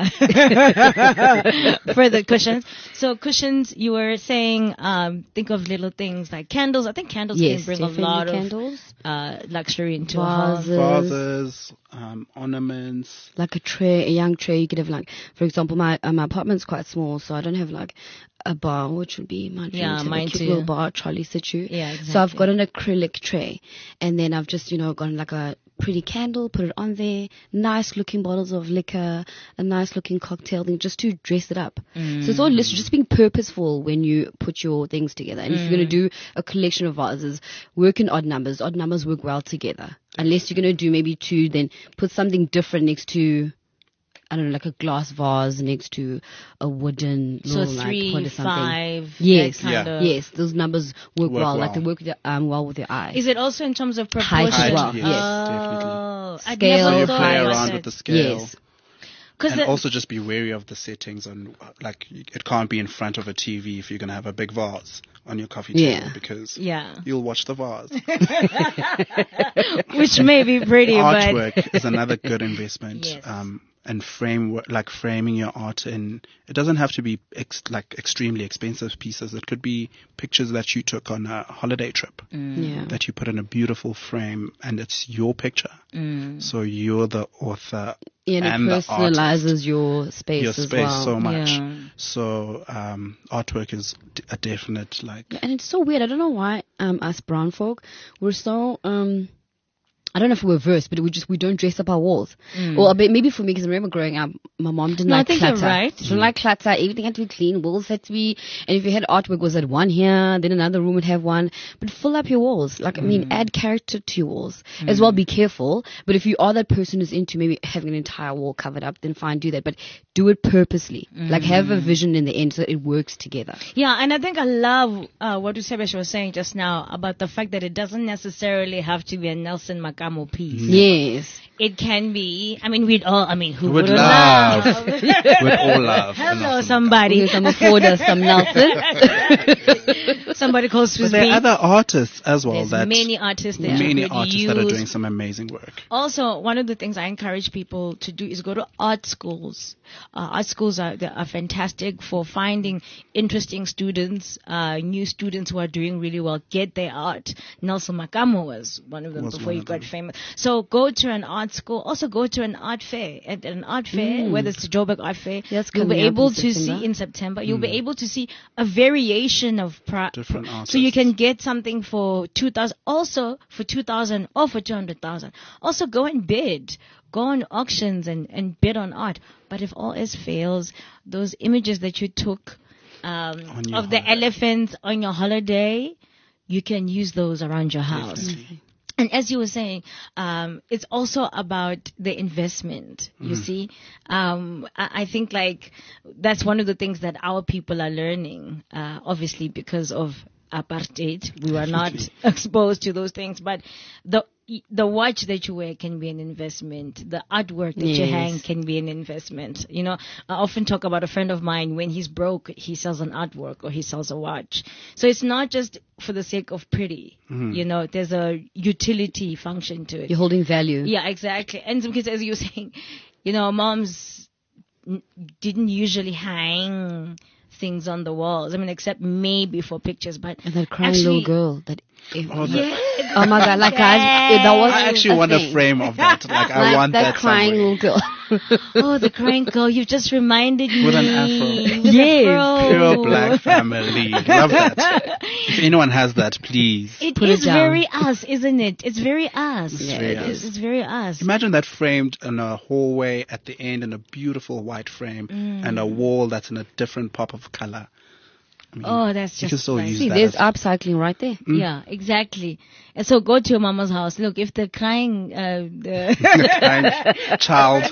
further cushions. So cushions, you were saying, think of little things like candles. I think candles can bring a lot of luxury into a home. Vases, ornaments. Like a young tray. You could have like, for example, my apartment's quite small, so I don't have like a bar, which would be my dream. Yeah, mine a cute too. little bar, Charlie Situ. Yeah, exactly. So I've got an acrylic tray, and then I've just gotten like a pretty candle, put it on there, nice looking bottles of liquor, a nice looking cocktail thing, just to dress it up. So it's all just being purposeful when you put your things together. And if you're going to do a collection of vases, work in odd numbers. Odd numbers work well together. Unless you're going to do maybe 2, then put something different next to, I don't know, like a glass vase next to a wooden So little 3, like, 5. Yes, that yes, those numbers work well. well. Like they work well with your eye. Is it also in terms of proportion? Height as well, yes, Oh, definitely. I'd Scale. never So you thought play about around that. with the scale. Yes. And also just be wary of the settings on, like, it can't be in front of a TV if you're going to have a big vase on your coffee table because you'll watch the vase. Which may be pretty, Artwork is another good investment. Yes. And framing your art in, it doesn't have to be extremely expensive pieces. It could be pictures that you took on a holiday trip that you put in a beautiful frame, and it's your picture. So you're the author. Yeah, and it personalizes your space as well. So much. Yeah. So artwork is a definite and it's so weird. I don't know why us brown folk, we're so I don't know if we're versed, but we don't dress up our walls. Well, maybe for me, because I remember growing up, my mom didn't like clutter. I think you're right. She didn't like clutter. Everything had to be clean. Walls had to be, and if you had artwork, was at one here, then another room would have one. But fill up your walls. Add character to your walls as well. Be careful. But if you are that person who's into maybe having an entire wall covered up, then fine, do that. But do it purposely. Like have a vision in the end so that it works together. Yeah, and I think I love what Usebesh was saying just now about the fact that it doesn't necessarily have to be a Nelson Makamo piece. Yes. It can be, who would would love. love? We'd all love. Hello, somebody. Some afford us some Nelson. Somebody close to But there are me. other artists as well. There's many artists that many could artists use. that are doing some amazing work. Also, one of the things I encourage people to do is go to art schools. Art schools are fantastic for finding interesting students, new students who are doing really well, get their art. Nelson Makamo was one of them before he got famous. So go to an art school. Also go to an art fair. At an art fair, whether it's the Joburg Art Fair, you'll be able to see in September. You'll be able to see a variation of different artists. So you can get something for 2,000, also for 2,000 or for 200,000. Also go and bid. Go on auctions and bid on art. But if all else fails, those images that you took of the elephants on your holiday, you can use those around your house. Definitely. And as you were saying, it's also about the investment, you see. I think that's one of the things that our people are learning, obviously because of apartheid. We were not exposed to those things, but the watch that you wear can be an investment. The artwork that you Yes. hang can be an investment. You know, I often talk about a friend of mine. When he's broke, he sells an artwork or he sells a watch. So it's not just for the sake of pretty. You know, there's a utility function to it. You're holding value. Yeah, exactly. And because, as you were saying, you know, moms didn't usually hang things on the walls. I mean, except maybe for pictures, but And that crying actually, little girl. That. Yeah. Oh my God! Like guys, that was. I actually want a frame of that. Like, I Like want that crying somewhere. little girl. Oh, the crying girl! You've just reminded me. With an afro. With Yes. afro. Pure black family. Love that. If anyone has that, please. It Put it is down. very us, isn't it? It's very us. It's very us. It's very us. Imagine that framed in a hallway at the end in a beautiful white frame and a wall that's in a different pop of color. I mean, Oh, that's you can just still nice. use See, that. there's as- upcycling right there. Yeah, exactly. And so go to your mama's house. Look, if the crying, the kind child.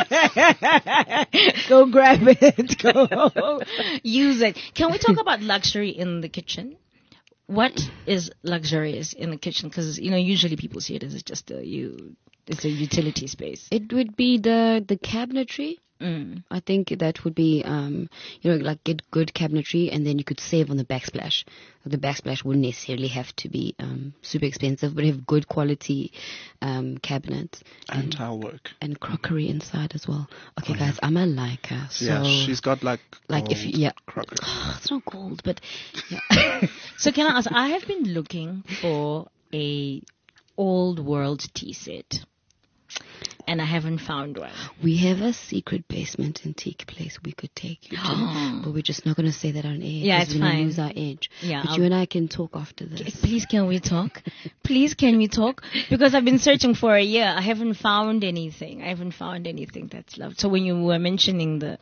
go grab it. Go use it. Can we talk about luxury in the kitchen? What is luxurious in the kitchen? Because, you know, usually people see it as just it's a utility space. It would be the cabinetry. I think that would be, like get good cabinetry, and then you could save on the backsplash. The backsplash wouldn't necessarily have to be super expensive, but have good quality cabinets And tile work. and crockery inside as well. Okay, guys, I'm a liker. So Yeah, she's got like if you, gold crockery. it's not gold, but yeah. So can I ask, I have been looking for a old world tea set. And I haven't found one. We have a secret basement antique place we could take you to, but we're just not going to say that on air. Yeah, 'cause it's we're gonna fine. lose our edge. Yeah, but I'll- you and I can talk after this. Please, can we talk? Please, can we talk? Because I've been searching for a year. I haven't found anything. That's loved. So when you were mentioning the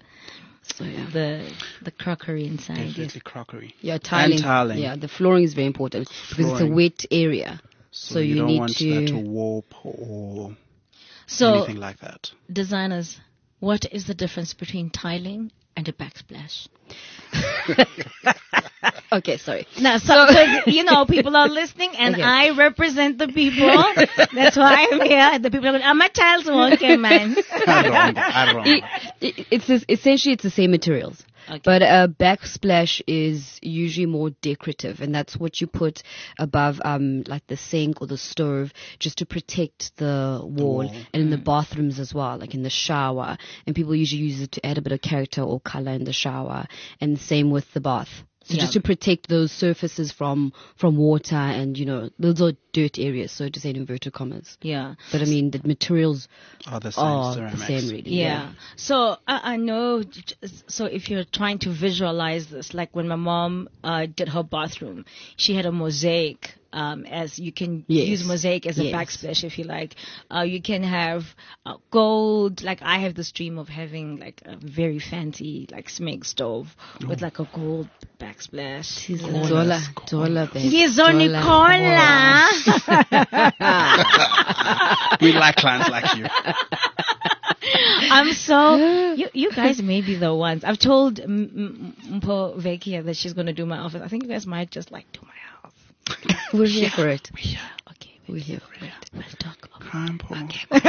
crockery inside, yes. Definitely crockery. Yeah, tiling. And tiling. Yeah, the flooring is very important because it's a Flooring. wet area. So, So you you don't need want to- that to warp or So anything like that. designers, what is the difference between tiling and a backsplash? Okay, sorry. Now, so you know, people are listening, and Okay. I represent the people. That's why I'm here. The people are going, I'm a child's worker, man. I don't. Essentially it's the same materials. Okay. But a backsplash is usually more decorative, and that's what you put above, like the sink or the stove, just to protect the wall, and in the bathrooms as well, like in the shower. And people usually use it to add a bit of character or color in the shower, and same with the bath. So Yeah. just to protect those surfaces from water, and those are dirt areas. So to say in inverted commas. Yeah. But I mean the materials Are the same are the ceramics. same, really. Yeah. So I know. So if you're trying to visualize this, like when my mom did her bathroom, she had a mosaic. As you can Yes. use mosaic as a Yes. backsplash if you like. You can have gold. Like I have this dream of having like a very fancy like Smeg stove with like a gold backsplash. Dollar, babe. Ngizonicola. We like clients like you. I'm so you guys may be the ones. I've told Mpo Vekia that she's going to do my office. I think you guys might just like do my house. We're here for it. Okay, We're here for it. we'll talk about it. Crime porn.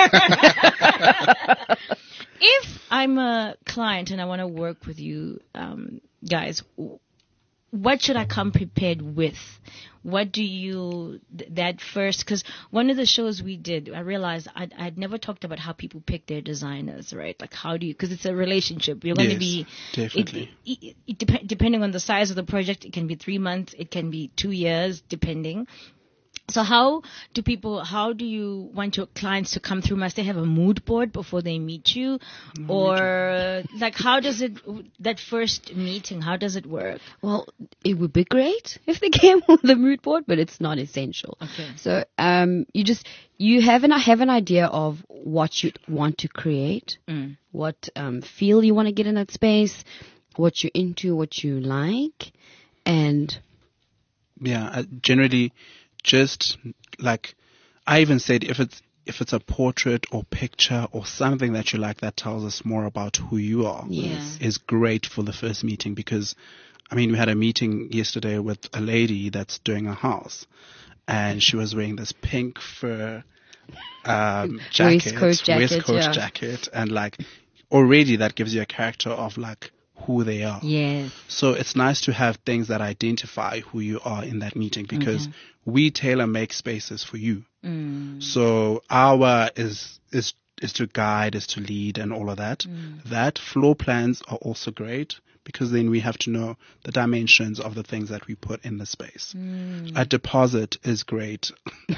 If I'm a client and I want to work with you guys, what should I come prepared with? What do you, that first, because one of the shows we did, I realized I'd never talked about how people pick their designers, right? Like how do you, because it's a relationship. You're going to Yes, be, definitely. depending on the size of the project, it can be 3 months, it can be 2 years, depending. So how do you want your clients to come through? Must they have a mood board before they meet you? Or like how does that first meeting, how does it work? Well, it would be great if they came with the mood board, but it's not essential. Okay. So you have an idea of what you want to create, what feel you want to get in that space, what you're into, what you like, and Yeah, generally, just like I even said, if it's a portrait or picture or something that you like that tells us more about who you are, Yes. is great for the first meeting. Because, I mean, we had a meeting yesterday with a lady that's doing a house, and she was wearing this pink fur jacket, Waistcoat jacket, jacket, and like already that gives you a character of like who they are. Yes. So it's nice to have things that identify who you are in that meeting, because we tailor make spaces for you. So our is to guide, is to lead, and all of that. That floor plans are also great, because then we have to know the dimensions of the things that we put in the space. A deposit is great.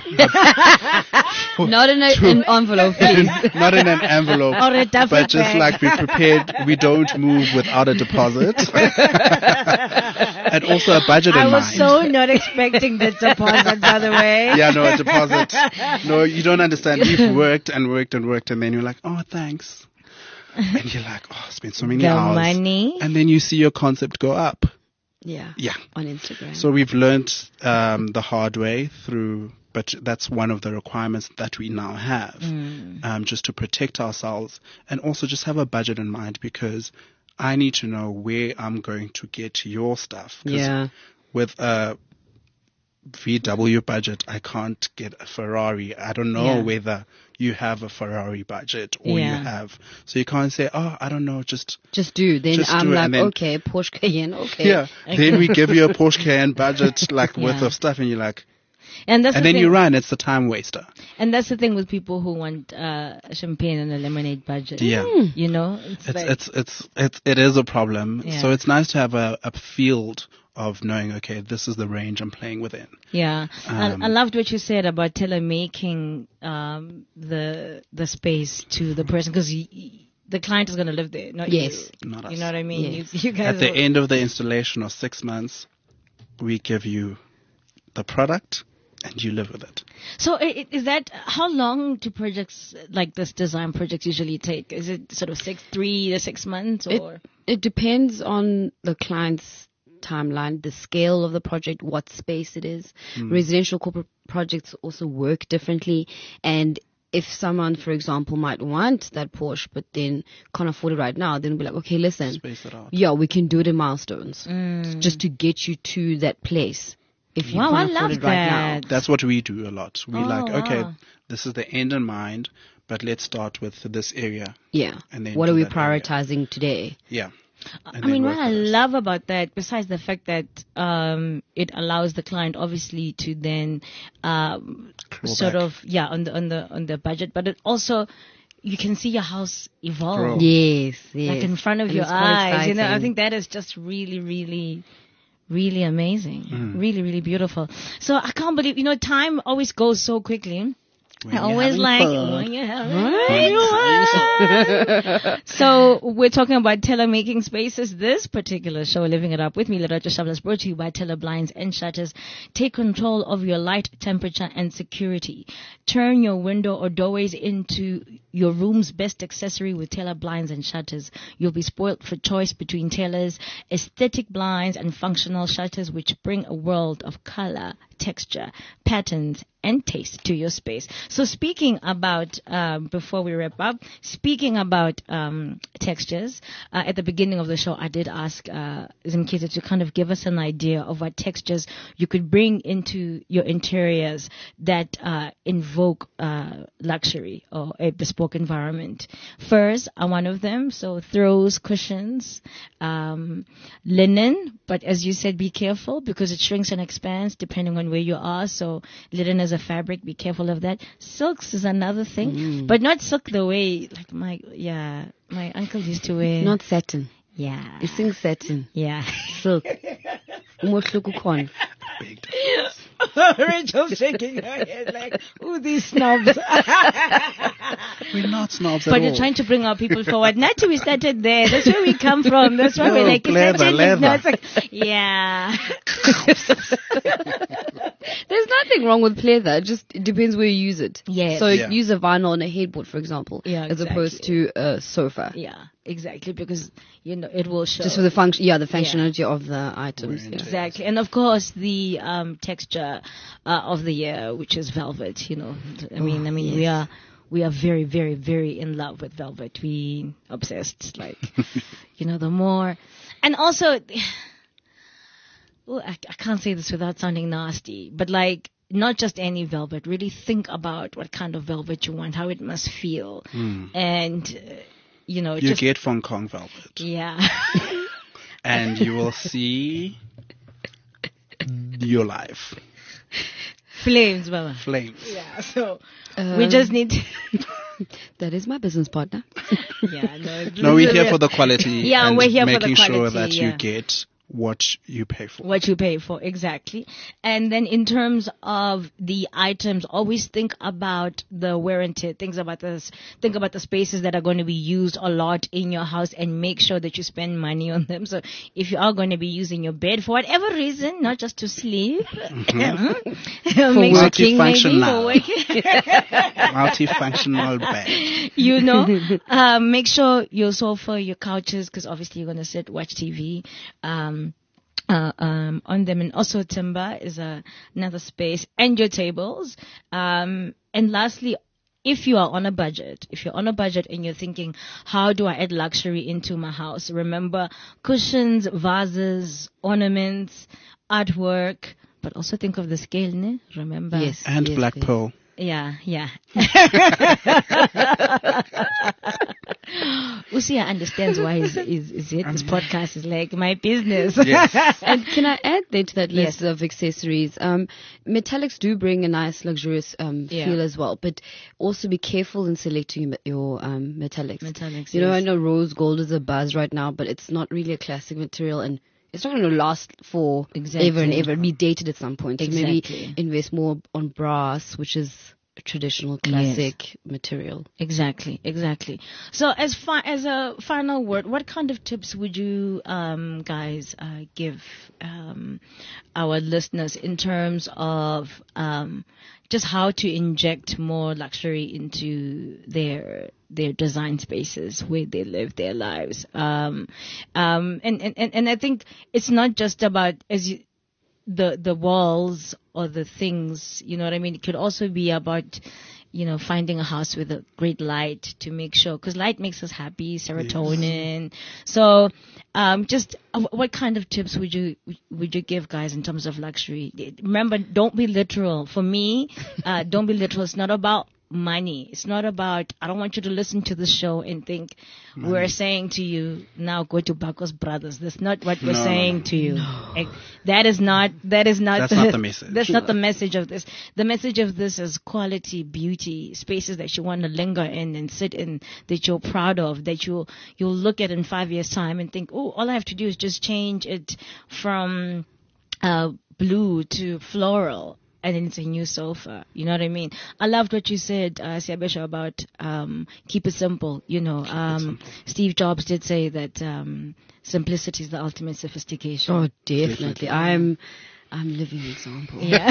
Not in an envelope, please. Not in an envelope, Or a duffel but just bag. like we're prepared. We don't move without a deposit. And also a budget in I was mind. so not expecting the deposit, by the way. Yeah, no, a deposit. No, you don't understand. We've worked and worked and worked, and then you're like, oh, thanks. And you're like, oh, I spent so many The hours. money. And then you see your concept go up. Yeah. Yeah. On Instagram. So we've learned the hard way through, but that's one of the requirements that we now have, just to protect ourselves, and also just have a budget in mind, because I need to know where I'm going to get your stuff. 'Cause Yeah. with a VW budget, I can't get a Ferrari. I don't know whether you have a Ferrari budget or you have. So you can't say, oh, I don't know, just do. Then just I'm do it, like, and then- okay, Porsche Cayenne, okay. yeah. Then we give you a Porsche Cayenne budget like worth of stuff, and you're like, And that's and the then thing. you run. It's the time waster. And that's the thing with people who want champagne and a lemonade budget. Yeah. You know, It is a problem. Yeah. So it's nice to have a field of knowing, okay, this is the range I'm playing within. Yeah, I loved what you said about tailor making the space to the person, because the client is going to live there, not Yes. you. Not us. You know what I mean? Yes. You guys At the will- end of the installation of 6 months, we give you the product and you live with it. So is that, how long do projects like this, design projects, usually take? Is it sort of 3 to 6 months, or? It depends on the client's timeline, the scale of the project, what space it is. Residential corporate projects also work differently, and if someone, for example, might want that Porsche but then can't afford it right now, then we'll be like, okay, listen, Space it out. yeah, we can do it in milestones just to get you to that place if you Wow, I can't afford love it right now. that. That's what we do a lot. We like, okay, wow. this is the end in mind, but let's start with this area. Yeah. And then What do are we that area. prioritizing today? Yeah. I mean, what I love about that, besides the fact that it allows the client obviously to then sort back. of on the budget, but it also, you can see your house evolve. Grow. Yes, yes. Like in front of And your it's quite eyes, you know. I exciting. think that is just really, really, really amazing. Mm. Really, really beautiful. So I can't believe, time always goes so quickly. When I you're always having like fun. when you're having fun. So we're talking about tailor making spaces. This particular show, Living It Up with me, Lerato Shabla, is brought to you by Tailor Blinds and Shutters. Take control of your light, temperature, and security. Turn your window or doorways into your room's best accessory with Tailor Blinds and Shutters. You'll be spoiled for choice between Tailor's aesthetic blinds and functional shutters, which bring a world of color, texture, patterns, and taste to your space. So speaking about, before we wrap up, speaking about textures, at the beginning of the show, I did ask Zimkita to kind of give us an idea of what textures you could bring into your interiors that invoke luxury or a bespoke environment. Furs are one of them, so throws, cushions, linen, but as you said, be careful because it shrinks and expands depending on where you are. So linen is a fabric, be careful of that. Silks is another thing, but not silk the way like my uncle used to wear. Not satin. Yeah. It's in satin. Yeah. Silk. Umohluko khona. Big difference. Rachel's shaking her head like, ooh, these snobs. We're not snobs But at you're all. trying to bring our people forward. Not we started there. That's where we come from. That's why we're No, like, leather, satin is leather. not like, yeah. There's nothing wrong with pleather. It just depends where you use it. Yes. So Yeah. use a vinyl on a headboard, for example, Yeah, as opposed to a sofa. Yeah, exactly. Because, it will show. Just for the function, the functionality of the items. Wearing Yeah. it. Exactly. And of course, the texture of the year, which is velvet, I mean, yes. we are very, very, very in love with velvet. We obsessed, like, the more. And also, I can't say this without sounding nasty, but like, not just any velvet. Really think about what kind of velvet you want, how it must feel, and You just get Hong Kong velvet, yeah. and you will see your life. Flames, Baba. Flames. Yeah, so we just need to, That is my business partner. No, we're here for the quality. Yeah, and we're here for the making sure quality, that yeah. you get what you pay for. what you pay for, exactly. And then in terms of the items, always think about the wear and tear. Think about the spaces that are going to be used a lot in your house, and make sure that you spend money on them. So if you are going to be using your bed for whatever reason, not just to sleep, For make sure- working, maybe. Multifunctional. for working. Multifunctional bed. Make sure your sofa, your couches, because obviously you're going to sit, watch TV, on them. And also timber is another space, and your tables. And lastly, if you're on a budget and you're thinking, how do I add luxury into my house? Remember cushions, vases, ornaments, artwork, but also think of the scale, ne? Remember? Yes. And black yes. pearl. Yeah. Usia understands why is it? This podcast is like my business. Yes. And can I add then to that list Yes. of accessories? Metallics do bring a nice luxurious feel as well, but also be careful in selecting your metallics. Metallics, You know, yes. I know rose gold is a buzz right now, but it's not really a classic material, and it's not going to last for Exactly. ever and ever. It'll be dated at some point. So Exactly. maybe invest more on brass, which is a traditional classic material. Exactly. So as a final word, what kind of tips would you guys give our listeners in terms of just how to inject more luxury into their design spaces where they live their lives? And I think it's not just about the walls or the things, you know what I mean? It could also be about, finding a house with a great light to make sure, because light makes us happy, serotonin. So, just what kind of tips would you give guys in terms of luxury? Remember, don't be literal. For me, don't be literal. It's not about money. It's not about, I don't want you to listen to the show and think we're saying to you, now go to Bacchus Brothers. That's not what we're saying to you. That is not That's not the message. That's not the message of this. The message of this is quality, beauty, spaces that you want to linger in and sit in, that you're proud of, that you'll look at in 5 years' time and think, oh, all I have to do is just change it from blue to floral, and then it's a new sofa. You know what I mean? I loved what you said, Siabesha, about keep it simple. Steve Jobs did say that simplicity is the ultimate sophistication. Oh, definitely. I'm living example. Yeah.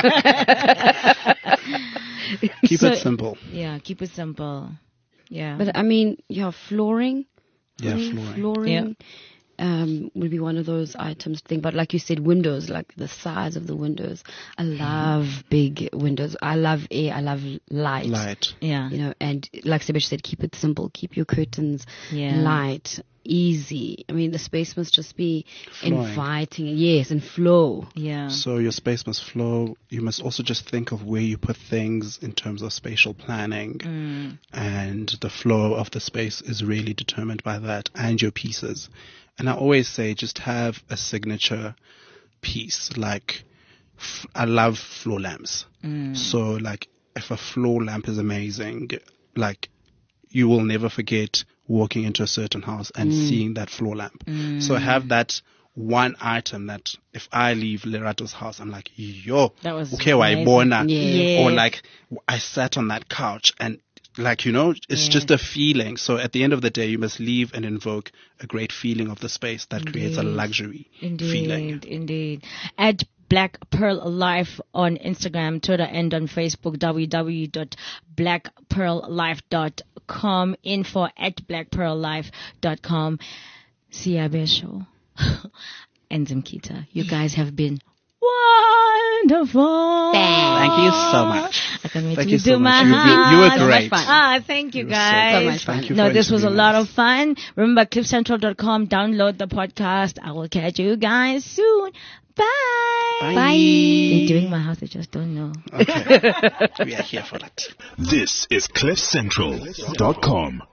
Keep it simple. Yeah, keep it simple. Yeah. But I mean, flooring. Yeah, Flooring would be one of those items to think about. Like you said, windows, like the size of the windows. I love big windows. I love air. I love light. Light. Yeah. And like Sebesh said, keep it simple. Keep your curtains Yeah. light, easy. I mean, the space must just be Flowing. inviting. Yes, and flow. Yeah. So your space must flow. You must also just think of where you put things in terms of spatial planning. And the flow of the space is really determined by that, and your pieces. And I always say just have a signature piece. Like, I love floor lamps. So like, if a floor lamp is amazing, like, you will never forget walking into a certain house and seeing that floor lamp. So have that one item that if I leave Lerato's house, I'm like, yo, That was okay, amazing. waibona. Yeah. Or like, I sat on that couch and like, it's just a feeling. So at the end of the day, you must leave and invoke a great feeling of the space that creates a luxury feeling. Indeed. At Black Pearl Life on Instagram, Twitter, and on Facebook, www.blackpearllife.com, info at blackpearllife.com. Siabesho and Zimkita, you guys have been wonderful. Thank you so much. I can't wait Thank to you do so my much. You were heart. great. fun. Thank you You were so guys. good. Thank you No, for this was a interviewing lot us. of fun. Remember, cliffcentral.com. Download the podcast. I will catch you guys soon. Bye. Bye. They're doing my house. I just don't know. Okay. We are here for that. This is CliffCentral.com.